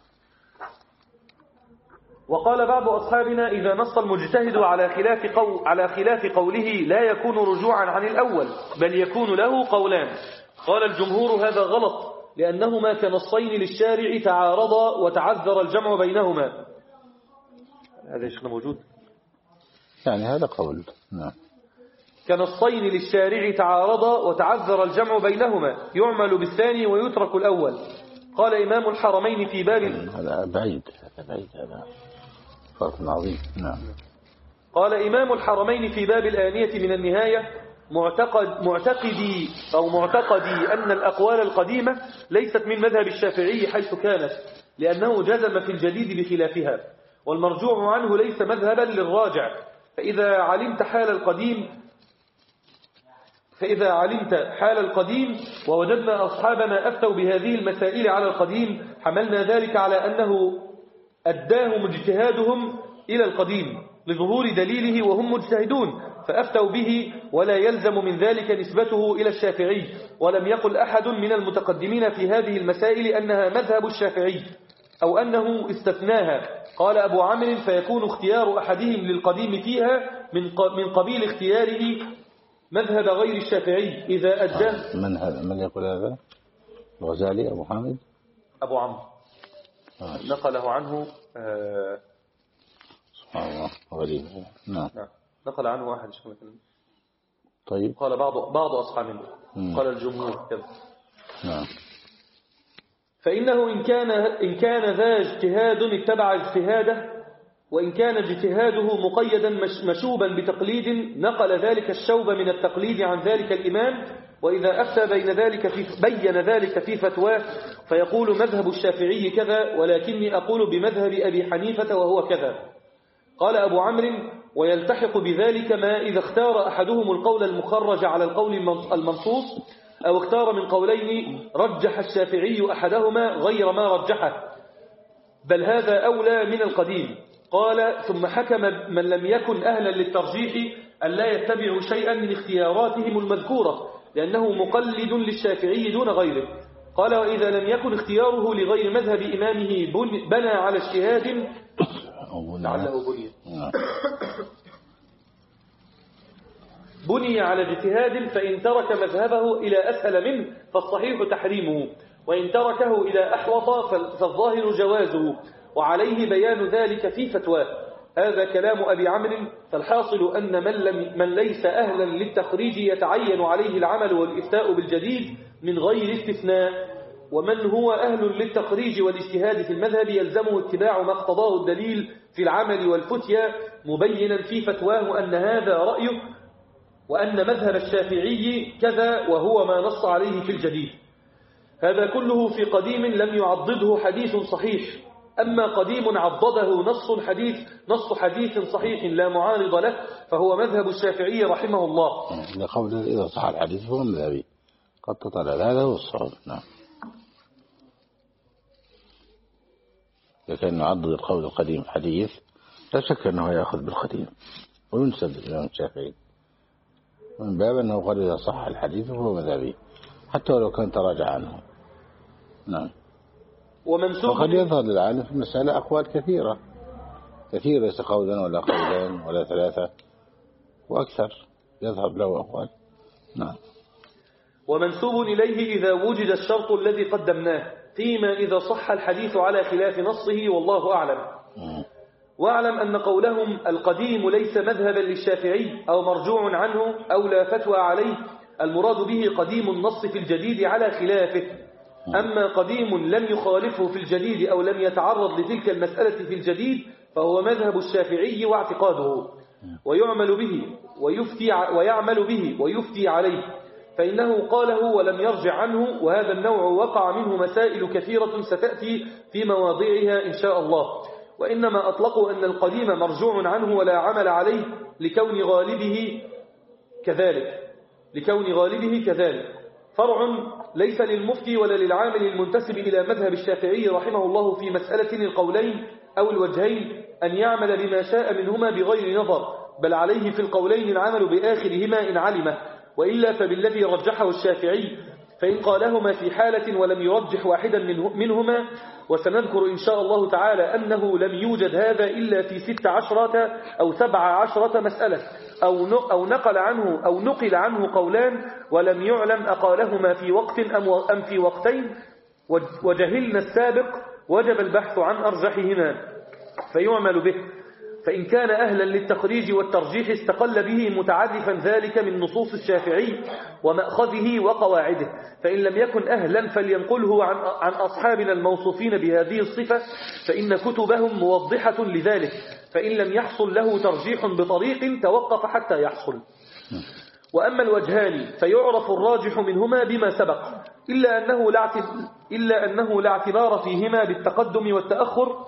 وقال بعض أصحابنا إذا نص المجتهد على خلاف, قو على خلاف قوله لا يكون رجوعا عن الأول، بل يكون له قولان. قال الجمهور هذا غلط، لأنهما كنصين للشارع تعارضا وتعذر الجمع بينهما. هذا يا شيخنا موجود؟ يعني هذا قول. نعم. كنصين للشارع تعارضا وتعذر الجمع بينهما، يعمل بالثاني ويترك الأول. قال إمام الحرمين في باب هذا بعيد هذا بعيد هذا فرق عظيم. نعم. قال إمام الحرمين في باب الآنية من النهاية معتقد معتقدي أو معتقدي أن الأقوال القديمة ليست من مذهب الشافعي حيث كانت، لأنه جزم في الجديد بخلافها، والمرجوع عنه ليس مذهبا للراجع. فإذا علمت حال القديم فإذا علمت حال القديم ووجدنا أصحابنا أفتوا بهذه المسائل على القديم، حملنا ذلك على أنه أداهم اجتهادهم إلى القديم لظهور دليله وهم مجتهدون فأفتوا به، ولا يلزم من ذلك نسبته إلى الشافعي. ولم يقل أحد من المتقدمين في هذه المسائل أنها مذهب الشافعي أو أنه استثناها. قال أبو عمرو فيكون اختيار أحدهم للقديم فيها من قبيل اختياره مذهب غير الشافعي إذا أداه. من هذا من يقول هذا؟ الغزالي أبو حامد أبو عمرو نقله عنه آه سبحان الله غريب. نعم. نقل عنه واحد مثلا. طيب. قال بعض بعض أصحابنا قال الجمهور كذا. نعم. فإنه إن كان إن كان ذا اجتهاد اتبع اجتهاده، وإن كان اجتهاده مقيدا مشوبا بتقليد نقل ذلك الشوب من التقليد عن ذلك الإمام. وإذا أفتى بين ذلك في بين ذلك في فتواه فيقول مذهب الشافعي كذا، ولكني أقول بمذهب أبي حنيفة وهو كذا. قال أبو عمرو ويلتحق بذلك ما إذا اختار أحدهم القول المخرج على القول المنصوص، أو اختار من قولين رجح الشافعي أحدهما غير ما رجحه، بل هذا أولى من القديم. قال ثم حكم من لم يكن أهلا للترجيح أن لا يتبع شيئا من اختياراتهم المذكورة، لأنه مقلد للشافعي دون غيره. قال وإذا لم يكن اختياره لغير مذهب إمامه بنى على اجتهاد لعله بني بني على اجتهاد، فإن ترك مذهبه إلى أسهل منه فالصحيح تحريمه، وإن تركه إلى أحوط فالظاهر جوازه، وعليه بيان ذلك في فتواه. هذا كلام أبي عمرو. فالحاصل أن من, لم من ليس أهلا للتخريج يتعين عليه العمل والإفتاء بالجديد من غير استثناء، ومن هو أهل للتخريج والاجتهاد في المذهب يلزمه اتباع ما اقتضاه الدليل في العمل والفتيا، مبينا في فتواه أن هذا رأيه وأن مذهب الشافعي كذا وهو ما نص عليه في الجديد. هذا كله في قديم لم يعضده حديث صحيح. أما قديم عضده نص حديث نص حديث صحيح لا معارض له فهو مذهب الشافعي رحمه الله. لقول إذا صح الحديث فهو مذهبي قد تطلع هذا هو الصواب. نعم. لكن نعضد القول القديم حديث لا شك أنه يأخذ بالقديم وينسب الإمام الشافعي من باب أنه قد إذا صح الحديث فهو مذهبي حتى ولو كان تراجع عنه. نعم. وقد يظهر للعالم في المسألة أقوال كثيرة كثيرة ليس قولا ولا قولين ولا ثلاثة وأكثر يظهر له أقوال. نعم. ومنسوب إليه إذا وجد الشرط الذي قدمناه، فيما إذا صح الحديث على خلاف نصه والله أعلم. م. واعلم أن قولهم القديم ليس مذهبا للشافعي أو مرجوع عنه أو لا فتوى عليه، المراد به قديم النص في الجديد على خلافه. أما قديم لم يخالفه في الجديد أو لم يتعرض لتلك المسألة في الجديد فهو مذهب الشافعي واعتقاده، ويعمل به ويفتي ويعمل به ويفتي عليه، فإنه قاله ولم يرجع عنه. وهذا النوع وقع منه مسائل كثيرة ستأتي في مواضعها إن شاء الله. وإنما أطلقوا أن القديم مرجوع عنه ولا عمل عليه لكون غالبه كذلك لكون غالبه كذلك فرع ليس للمفتي ولا للعامل المنتسب إلى مذهب الشافعي رحمه الله في مسألة القولين أو الوجهين أن يعمل بما شاء منهما بغير نظر، بل عليه في القولين العمل بآخرهما إن علمه، وإلا فبالذي رجحه الشافعي، فإن قالهما في حالة ولم يرجح واحدا منهما. وسنذكر إن شاء الله تعالى أنه لم يوجد هذا إلا في ست عشرة أو سبع عشرة مسألة، أو نقل عنه أو نقل عنه قولان ولم يعلم أقالهما في وقت أم في وقتين، وجهلنا السابق وجب البحث عن أرجحهما فيعمل به. فإن كان أهلا للتخريج والترجيح استقل به متعرفا ذلك من نصوص الشافعي ومأخذه وقواعده، فإن لم يكن أهلا فلينقله عن, عن أصحابنا الموصوفين بهذه الصفة، فإن كتبهم موضحة لذلك، فإن لم يحصل له ترجيح بطريق توقف حتى يحصل. وأما الوجهان فيعرف الراجح منهما بما سبق، إلا أنه لا إلا أنه لا اعتبار فيهما بالتقدم والتأخر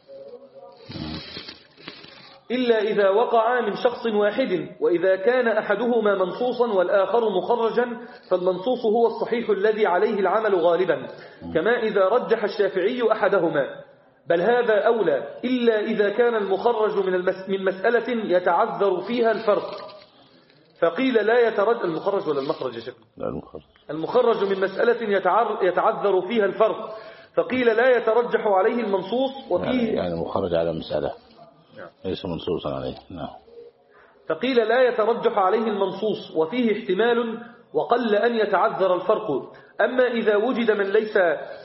إلا إذا وقع من شخص واحد، وإذا كان أحدهما منصوصا والآخر مخرجا فالمنصوص هو الصحيح الذي عليه العمل غالبا، كما إذا رجح الشافعي أحدهما، بل هذا أولى إلا إذا كان المخرج من, المس من مسألة يتعذر فيها الفرق، فقيل لا يترجح المخرج ولا المخرج يا شيخ؟ لا المخرج. المخرج من مسألة يتعذر فيها الفرق، فقيل لا يترجح عليه المنصوص وفيه يعني, يعني مخرج على مسألة ليس منصوصا عليه. نعم. فقيل لا يترجح عليه المنصوص وفيه احتمال وقل أن يتعذر الفرق. أما إذا وجد من ليس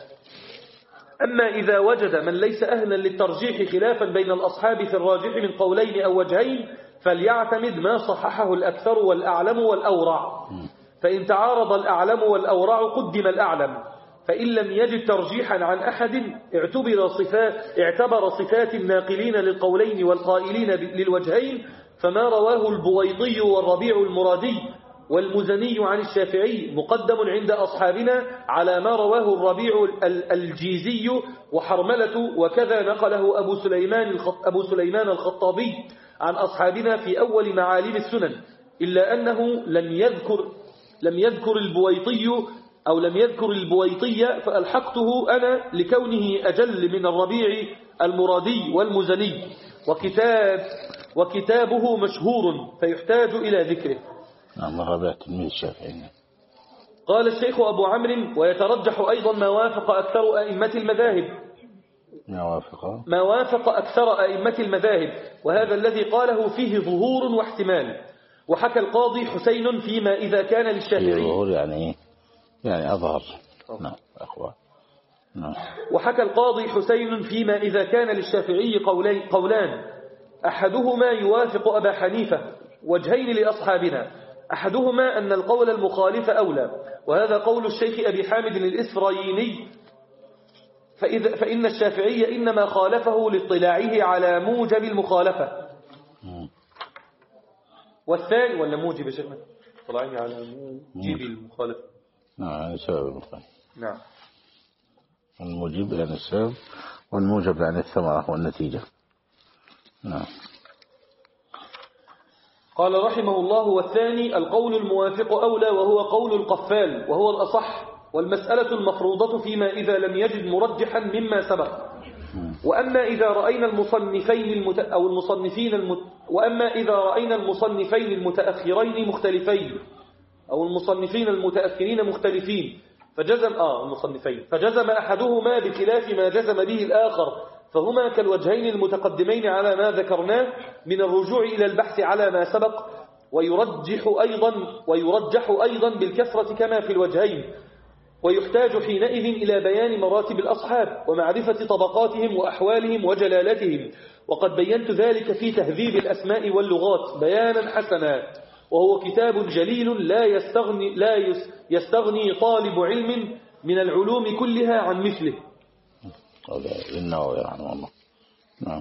أما إذا وجد من ليس أهلا للترجيح خلافا بين الأصحاب في الراجح من قولين أو وجهين فليعتمد ما صححه الأكثر والأعلم والأورع، فإن تعارض الأعلم والأورع قدم الأعلم، فإن لم يجد ترجيحا عن أحد اعتبر صفات, اعتبر صفات الناقلين للقولين والقائلين للوجهين، فما رواه البويضي والربيع المرادي والمزني عن الشافعي مقدم عند أصحابنا على ما رواه الربيع الجيزي وحرملة، وكذا نقله أبو سليمان, أبو سليمان الخطابي عن أصحابنا في أول معالم السنن، إلا أنه لم يذكر, لم يذكر البويطي أو لم يذكر البويطية فألحقته أنا لكونه أجل من الربيع المرادي والمزني، وكتاب وكتابه مشهور فيحتاج إلى ذكره. نعم. الربيع تلميذ الشافعي. قال الشيخ أبو عمرو ويترجح أيضا ما وافق أكثر أئمة المذاهب ما وافق ما وافق أكثر أئمة المذاهب، وهذا الذي قاله فيه ظهور واحتمال. وحكى القاضي حسين فيما إذا كان للشافعي ظهور يعني يعني أظهر. نعم أخوة. نعم. وحكى القاضي حسين فيما إذا كان للشافعي قولين قولان أحدهما يوافق أبا حنيفة وجهين لأصحابنا، أحدهما أن القول المخالف أولى، وهذا قول الشيخ أبي حامد الإسفرايني، فإذا فإن الشافعي إنما خالفه لاطلاعه على موجب المخالفة. والثاني ولا موجب شيخنا طلعيه على موجب المخالفة. نعم سبب المخالفة. نعم الموجب لأن السبب والموجب لأن الثمرة والنتيجة. نعم. قال رحمه الله: والثاني القول الموافق أولى، وهو قول القفال، وهو الأصح، والمسألة المفروضة فيما إذا لم يجد مرجحا مما سبق. وأما إذا رأينا المصنفين المت... أو المصنفين المت... وأما إذا رأينا المصنفين المتأخرين مختلفين أو المصنفين المتأخرين مختلفين فجزم آه المصنفين فجزم أحدهما بخلاف ما جزم به الآخر، فهما كالوجهين المتقدمين على ما ذكرناه من الرجوع إلى البحث على ما سبق، ويرجح أيضا ويرجح أيضا بالكثرة كما في الوجهين، ويحتاج حينئذ إلى بيان مراتب الأصحاب ومعرفة طبقاتهم وأحوالهم وجلالتهم، وقد بينت ذلك في تهذيب الأسماء واللغات بيانا حسنا، وهو كتاب جليل لا يستغني, لا يستغني طالب علم من العلوم كلها عن مثله. إنه يعني الله. نعم.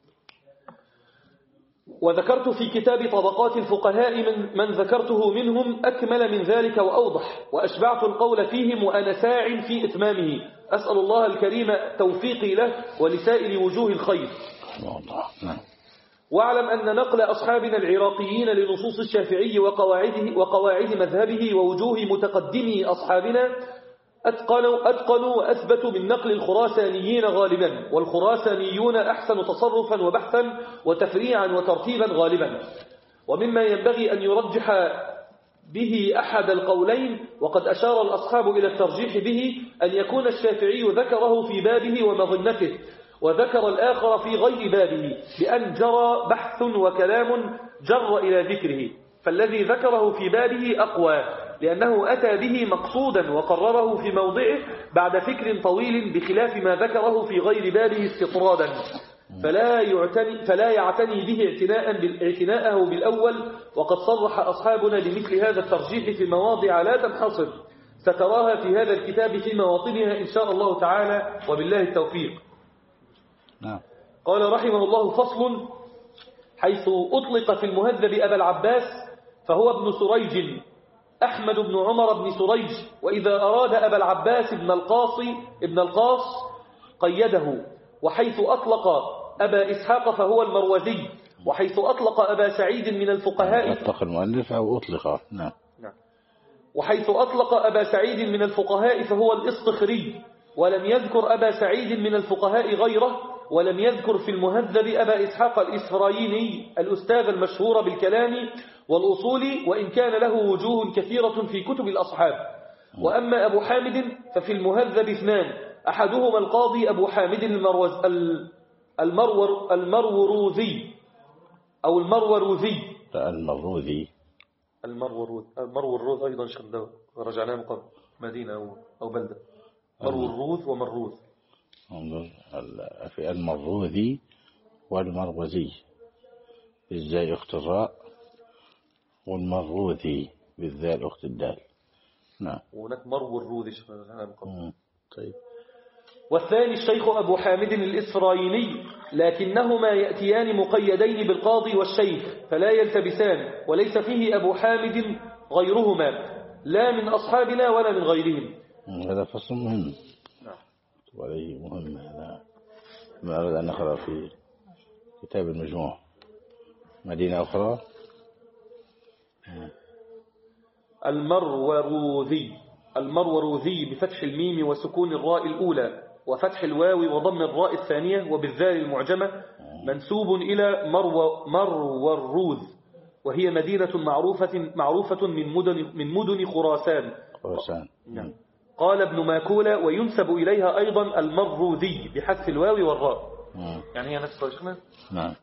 وذكرت في كتاب طبقات الفقهاء من, من ذكرته منهم أكمل من ذلك وأوضح، وأشبعت القول فيهم وأنا ساع في إتمامه، أسأل الله الكريم توفيقي له ولسائر وجوه الخير. نعم. واعلم أن نقل أصحابنا العراقيين لنصوص الشافعي وقواعده وقواعد مذهبه ووجوه متقدمي أصحابنا أتقنوا, أتقنوا وأثبتوا من نقل الخراسانيين غالبا، والخراسانيون أحسن تصرفا وبحثا وتفريعا وترتيبا غالبا. ومما ينبغي أن يرجح به أحد القولين، وقد أشار الأصحاب إلى الترجيح به، أن يكون الشافعي ذكره في بابه ومظنته، وذكر الآخر في غير بابه، بأن جرى بحث وكلام جر إلى ذكره، فالذي ذكره في بابه أقوى لأنه أتى به مقصودا وقرره في موضعه بعد فكر طويل، بخلاف ما ذكره في غير بابه استطرادا، فلا يعتني, فلا يعتني به اعتناء اعتناءه بالأول. وقد صرح أصحابنا بمثل هذا الترجيح في مواضع لا تنحصر، ستراها في هذا الكتاب في مواطنها إن شاء الله تعالى، وبالله التوفيق. نعم. قال رحمه الله: فصل: حيث أطلق في المهذب أبا العباس فهو ابن سريج أحمد بن عمر بن سريج، وإذا أراد أبا العباس ابن القاصي ابن القاص قيده. وحيث أطلق أبا إسحاق فهو المروزي، وحيث أطلق أبا سعيد من الفقهاء أطلق المؤلف أو أطلق. نعم. نعم. وحيث أطلق أبا سعيد من الفقهاء فهو الإصطخري، ولم يذكر أبا سعيد من الفقهاء غيره، ولم يذكر في المهذب أبا إسحاق الإسفرايني الأستاذ المشهور بالكلام والأصول، وإن كان له وجوه كثيرة في كتب الأصحاب. وأما أبو حامد ففي المهذب اثنان، أحدهما القاضي أبو حامد المروز المرور المروروذي أو المروروذي المروذي المروروذ المروروذ أيضا شغل رجعناه من قبل مدينة أو, أو بلدة. مروروذ ومروذ. في المروذي والمروزي بالزاي أخت الراء، والمروذي بالذال أخت الدال. نعم. وهناك مروروذي شغل من قبل. طيب. والثاني الشيخ أبو حامد الإسفرايني، لكنهما يأتيان مقيدين بالقاضي والشيخ فلا يلتبسان، وليس فيه أبو حامد غيرهما لا من أصحابنا ولا من غيرهم. هذا فصل مهم. نعم. وعليه مهم هذا ما أريد أن نقرأ في كتاب المجموع. مدينة أخرى. المروروذي المروروذي بفتح الميم وسكون الراء الأولى وفتح الواو وضم الراء الثانية وبالذال المعجمة، منسوب إلى مرو مروروذ، وهي مدينة معروفة معروفة من مدن من مدن خراسان. خراسان. نعم. قال ابن ماكولة: وينسب إليها أيضا المروذي بحذف الواو والراء. مم. يعني هي نفس الشيخنا. نعم.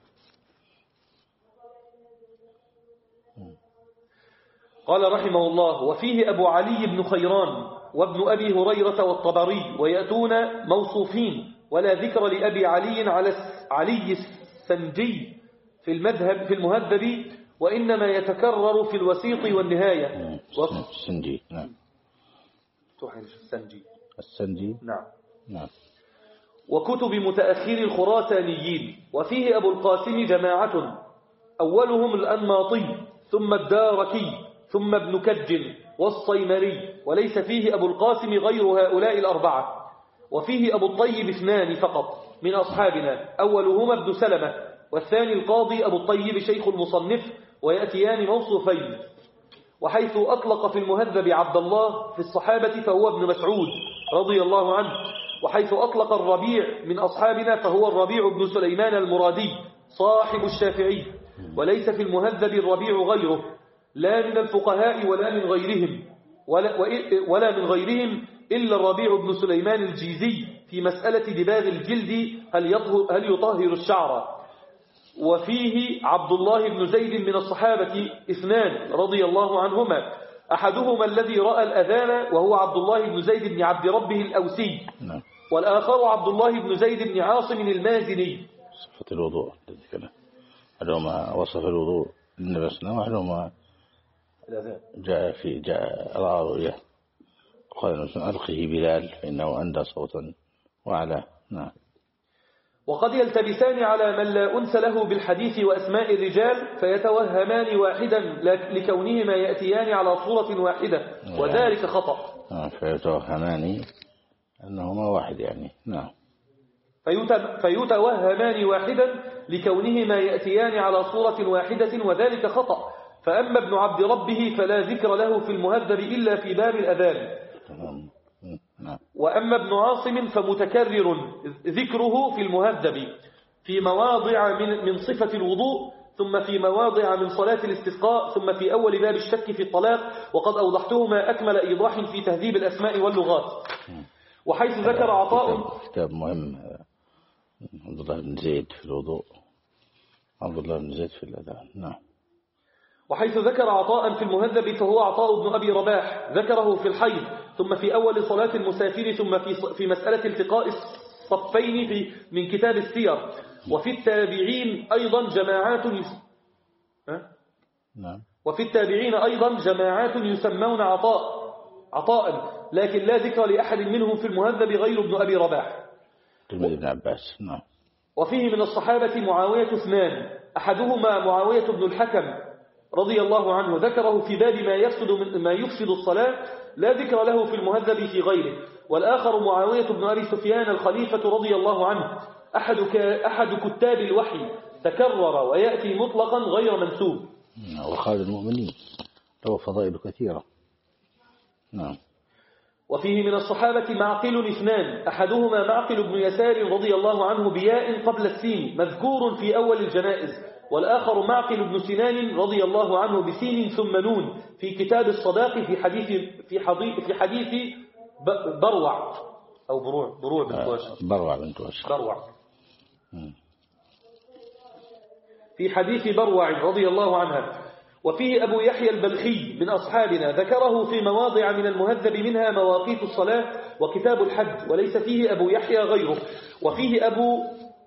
قال رحمه الله: وفيه أبو علي بن خيران وابن أبي هريرة والطبري، ويأتون موصوفين، ولا ذكر لأبي علي على علي السنجي في المذهب في المهذب، وإنما يتكرر في الوسيط والنهاية. السنجي نعم. السنجي السنجي نعم نعم. وكتب متأخر الخراسانيين. وفيه أبو القاسم جماعة، أولهم الأنماطي ثم الداركي ثم ابن كج والصيمري، وليس فيه أبو القاسم غير هؤلاء الأربعة. وفيه أبو الطيب اثنان فقط من أصحابنا، أولهما ابن سلمة، والثاني القاضي أبو الطيب شيخ المصنف، ويأتيان موصوفين. وحيث أطلق في المهذب عبد الله في الصحابة فهو ابن مسعود رضي الله عنه، وحيث أطلق الربيع من أصحابنا فهو الربيع بن سليمان المرادي صاحب الشافعي، وليس في المهذب الربيع غيره، لا من الفقهاء ولا من غيرهم ولا, ولا من غيرهم إلا الربيع بن سليمان الجيزي في مسألة دباغ الجلد هل يطهر, هل يطهر الشعر. وفيه عبد الله بن زيد من الصحابة اثنان رضي الله عنهما، أحدهما الذي رأى الأذان وهو عبد الله بن زيد بن عبد ربه الأوسي، والآخر عبد الله بن زيد بن عاصم المازني. صفة الوضوء أحدهما وصف الوضوء للنبي صلى الله عليه وسلم، وأحدهما جاء في جاء رأى رؤيا قال ألقه بلال فإنه أندى صوتا وعلى. نعم. وقد يلتبسان على من لا أنس له بالحديث وأسماء الرجال فيتوهمان واحدا لكونهما يأتيان على صورة واحدة، وذلك خطأ. فيتوهمان أنهما واحد يعني. نعم. فيتوهمان واحدا لكونهما يأتيان على صورة واحدة، وذلك خطأ. فأما ابن عبد ربه فلا ذكر له في المهذب إلا في باب الأذان. وأما ابن عاصم فمتكرر ذكره في المهذب في مواضع من, من صفة الوضوء، ثم في مواضع من صلاة الاستسقاء، ثم في أول باب الشك في الطلاق، وقد أوضحتهما أكمل إيضاح في تهذيب الأسماء واللغات. وحيث ذكر عطاء كتاب مهم عبد الله بن زيد في الوضوء، عبد الله بن زيد في الأذان. نعم. وحيث ذكر عطاء في المهذب فهو عطاء بن أبي رباح، ذكره في الحيض، ثم في أول صلاة المسافر، ثم في في مسألة التقاء الصفين في من كتاب السير. وفي التابعين أيضا جماعات يس... نعم. وفي التابعين أيضا جماعات يسمون عطاء عطاء لكن لا ذكر لأحد منهم في المهذب غير ابن أبي رباح تلميذ ابن عباس. نعم. وفيه من الصحابة معاوية اثنان، أحدهما معاوية بن الحكم رضي الله عنه، ذكره في باب ما يفسد من ما يفسد الصلاة، لا ذكر له في المهذب في غيره. والآخر معاوية بن أبي سفيان الخليفة رضي الله عنه، أحد أحد كتاب الوحي، تكرر ويأتي مطلقا غير منسوب. وخالد المؤمنين له فضائل كثيرة. نعم. وفيه من الصحابة معقل اثنان، أحدهما معقل بن يسار رضي الله عنه بياء قبل السين مذكور في أول الجنائز، والآخر معقل بن سنان رضي الله عنه بسين ثم نون في كتاب الصداق في حديث في حديث في حديث بروع أو بروع بروع بنت واشق بروع بنت واشق بروع في حديث بروع رضي الله عنها. وفيه أبو يحيى البلخي من أصحابنا، ذكره في مواضع من المهذب منها مواقيت الصلاة وكتاب الحج، وليس فيه أبو يحيى غيره. وفيه أبو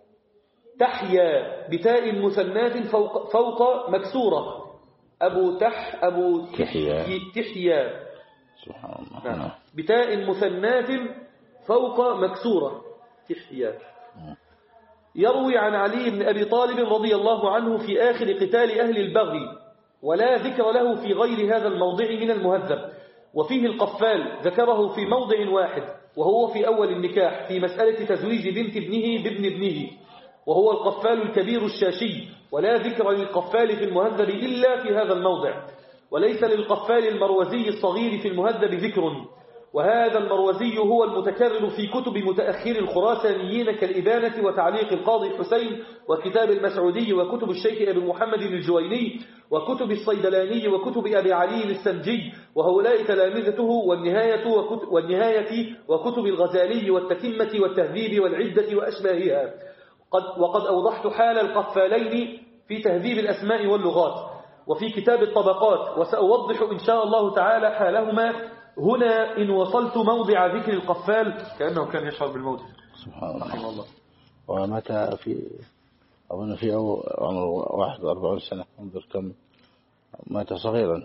تحيا بتاء مثنات فوق, فوق مكسورة، أبو تح أبو تحيا تحيا سبحان الله. نعم. بتاء مثنات فوق مكسورة تحيا، يروي عن علي بن أبي طالب رضي الله عنه في آخر قتال أهل البغي، ولا ذكر له في غير هذا الموضع من المهذب. وفيه القفال ذكره في موضع واحد، وهو في أول النكاح في مسألة تزويج بنت ابنه بابن ابنه، وهو القفال الكبير الشاشي، ولا ذكر للقفال في المهذب إلا في هذا الموضع. وليس للقفال المروزي الصغير في المهذب ذكر، وهذا المروزي هو المتكرر في كتب متأخر الخراسانيين كالإبانة وتعليق القاضي حسين وكتاب المسعودي وكتب الشيخ أبي محمد الجويني وكتب الصيدلاني وكتب أبي علي السنجي، وهؤلاء تلامذته، والنهاية وكتب, والنهاية وكتب الغزالي والتتمة والتهذيب والعدة وأشباهها. قد وقد أوضحت حال القفالين في تهذيب الأسماء واللغات وفي كتاب الطبقات، وسأوضح إن شاء الله تعالى حالهما هنا إن وصلت موضع ذكر القفال، كأنه كان يشعر بالموت سبحان الله. ومتى في أظن في عمر واحد وأربعون سنة، انظر كم مات صغيرا.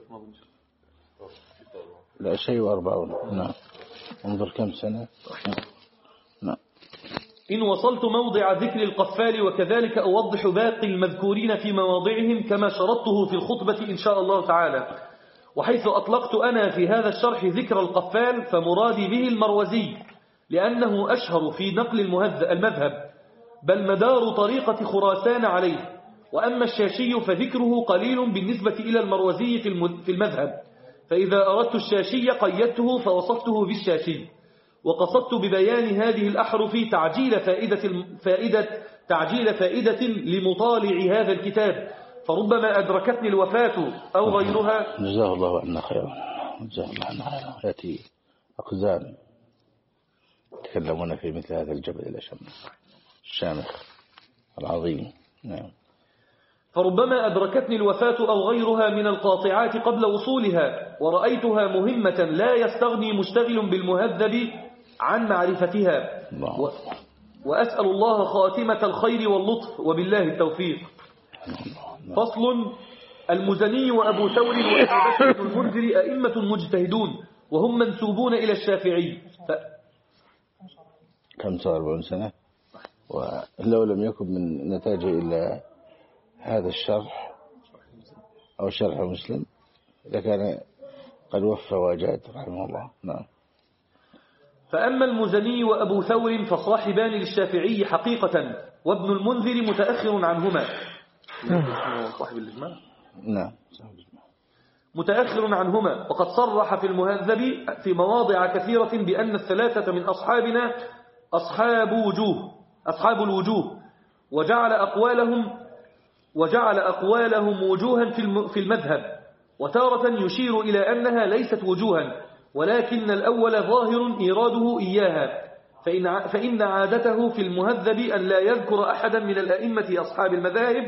لا شيء وأربعون. نعم انظر كم سنة. نعم. إن وصلت موضع ذكر القفال وكذلك أوضح باقي المذكورين في مواضعهم كما شرطته في الخطبة إن شاء الله تعالى. وحيث أطلقت أنا في هذا الشرح ذكر القفال فمرادي به المروزي، لأنه أشهر في نقل المذهب، بل مدار طريقة خراسان عليه. وأما الشاشي فذكره قليل بالنسبة إلى المروزي في المذهب، فإذا أردت الشاشي قيدته فوصفته بالشاشي. وقصدت ببيان هذه الأحرف تعجيل فائدة, فائدة تعجيل فائدة لمطالع هذا الكتاب، فربما أدركتني الوفاة أو غيرها. جزاه الله عنا خيرا. جزاه الله عنا خيرا. يأتي أقزام يتكلمون في مثل هذا الجبل الأشم الشامخ العظيم. نعم. فربما أدركتني الوفاة أو غيرها من القاطعات قبل وصولها، ورأيتها مهمة لا يستغني مشتغل بالمهذب عن معرفتها. و... وأسأل الله خاتمة الخير واللطف، وبالله التوفيق. فصل. المزني وأبو ثور وأبو بكر بن المنذر أئمة مجتهدون، وهم منسوبون إلى الشافعي. ف... خمسة وأربعون سنة، ولو لم يكن من نتاجه إلا هذا الشرح أو شرح مسلم لكان قد وفى وجاد رحمه الله. نعم. فأما المزني وأبو ثور فصاحبان للشافعي حقيقة، وابن المنذر متأخر عنهما. صاحب الإجماع. نعم متأخر عنهما، وقد صرح في المهذب في مواضع كثيرة بأن الثلاثة من أصحابنا أصحاب وجوه أصحاب الوجوه، وجعل أقوالهم وجعل أقوالهم وجوها في المذهب، وتارة يشير إلى أنها ليست وجوها، ولكن الأول ظاهر إيراده إياها، فإن, فإن عادته في المهذب أن لا يذكر أحدا من الأئمة أصحاب المذاهب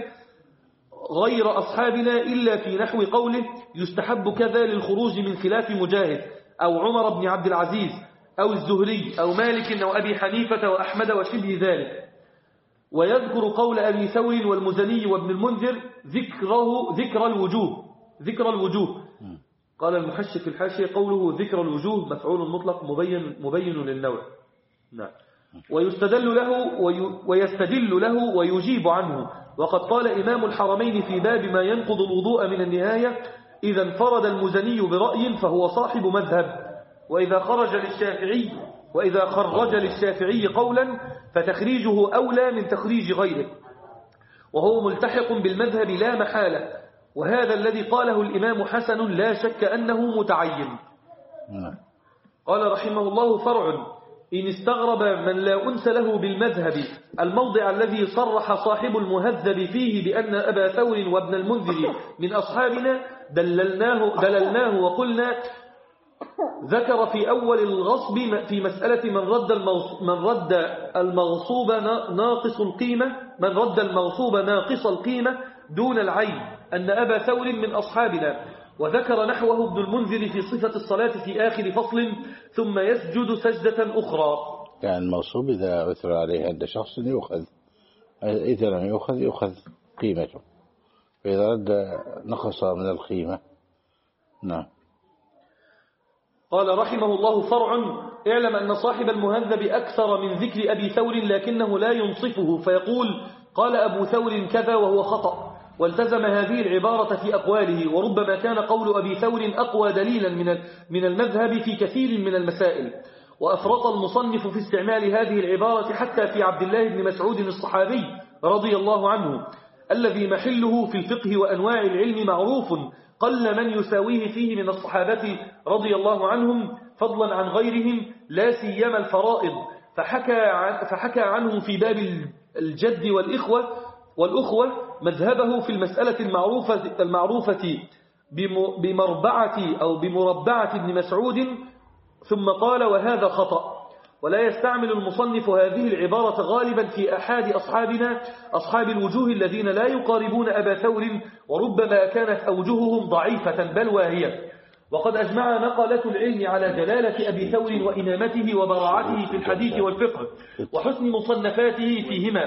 غير أصحابنا إلا في نحو قوله يستحب كذا للخروج من خلاف مجاهد أو عمر بن عبد العزيز أو الزهري أو مالك أو أبي حنيفة وأحمد وشبه ذلك. ويذكر قول أبي ثور والمزني وابن المنذر ذكره ذكر الوجوه ذكر الوجوه قال المحشي في الحاشية قوله ذكر الوجوه مفعول مطلق مبين, مبين للنوع. نعم. ويستدل له ويستدل له ويجيب عنه. وقد قال إمام الحرمين في باب ما ينقض الوضوء من النهاية: إذا انفرد المزني برأي فهو صاحب مذهب، وإذا خرج للشافعي وإذا خرج للشافعي قولا فتخريجه أولى من تخريج غيره، وهو ملتحق بالمذهب لا محالة. وهذا الذي قاله الإمام حسن لا شك أنه متعين. قال رحمه الله: فرع. إن استغرب من لا أنس له بالمذهب الموضع الذي صرح صاحب المهذب فيه بأن أبا ثور وابن المنذر من أصحابنا دللناه, دللناه وقلنا ذكر في أول الغصب في مسألة من رد من رد المغصوب ناقص القيمة من رد المغصوب ناقص القيمة دون العين أن أبا ثور من أصحابنا، وذكر نحوه ابن المنذر في صفة الصلاة في آخر فصل ثم يسجد سجدة أخرى. يعني المغصوب إذا عثر عليه عند شخص يؤخذ، إذا لم يؤخذ يؤخذ قيمته، فإذا رد نقص من القيمة. نعم. قال رحمه الله: فرع. اعلم أن صاحب المهذب أكثر من ذكر أبي ثور لكنه لا ينصفه فيقول قال أبو ثور كذا وهو خطأ، والتزم هذه العبارة في أقواله، وربما كان قول أبي ثور أقوى دليلا من المذهب في كثير من المسائل. وأفرط المصنف في استعمال هذه العبارة حتى في عبد الله بن مسعود الصحابي رضي الله عنه الذي محله في الفقه وأنواع العلم معروف، قل من يساويه فيه من الصحابة رضي الله عنهم فضلا عن غيرهم، لا سيما الفرائض، فحكى, فحكى عنهم في باب الجد والإخوة والأخوة مذهبه في المسألة المعروفة, المعروفة بمربعة أو بمربعة ابن مسعود، ثم قال وهذا خطأ. ولا يستعمل المصنف هذه العبارة غالبا في أحد أصحابنا أصحاب الوجوه الذين لا يقاربون أبا ثور، وربما كانت أوجههم ضعيفة بل واهية. وقد أجمع نقلة العلم على جلالة أبي ثور وإمامته وبراعته في الحديث والفقه وحسن مصنفاته فيهما،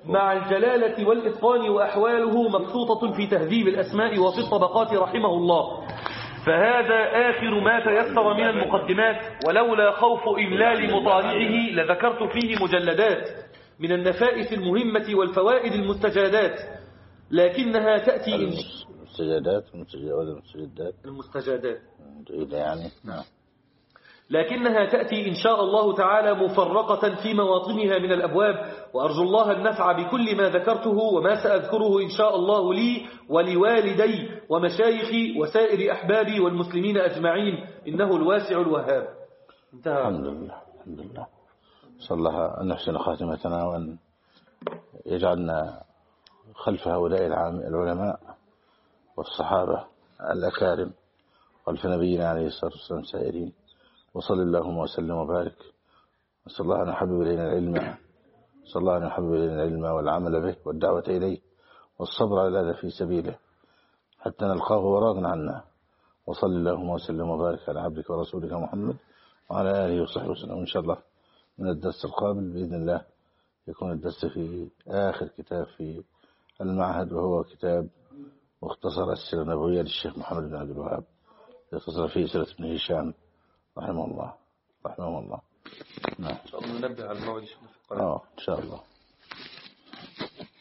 مع الجلالة والإتقان، وأحواله مبسوطة في تهذيب الأسماء وفي الطبقات رحمه الله. فهذا آخر ما تيسر من المقدمات، ولولا خوف إملال مطالعه لذكرت فيه مجلدات من النفائس المهمة والفوائد المستجادات، لكنها تأتي إن المستجادات المستجدات المستجادات يعني نعم لكنها تأتي إن شاء الله تعالى مفرقة في مواطنها من الأبواب، وأرجو الله النفع بكل ما ذكرته وما سأذكره إن شاء الله لي ولوالدي ومشايخي وسائر أحبابي والمسلمين أجمعين، إنه الواسع الوهاب. انتهى. الحمد لله الحمد لله. صلى الله أن نحسن خاتمتنا وأن يجعلنا خلف هؤلاء العلماء والصحابة الأكارم خلف نبينا عليه الصلاة والسلام سائرين. وصل اللهم وسلم وبارك. نسأل الله أن يحبب إلينا العلم نسأل الله أن يحبب إلينا العلم والعمل به والدعوة إليه والصبر على هذا في سبيله حتى نلقاه وراغنا عنا. وصل اللهم وسلم وبارك على عبدك ورسولك محمد وعلى آله وصحبه وسلم. إن شاء الله من الدرس القابل بإذن الله يكون الدرس في آخر كتاب في المعهد، وهو كتاب مختصر السيرة النبوية للشيخ محمد بن عبد الوهاب، يختصر فيه سيرة ابن هشام رحمه الله رحمه الله. نعم. إن شاء الله ننبه على الموعد. آه إن شاء الله.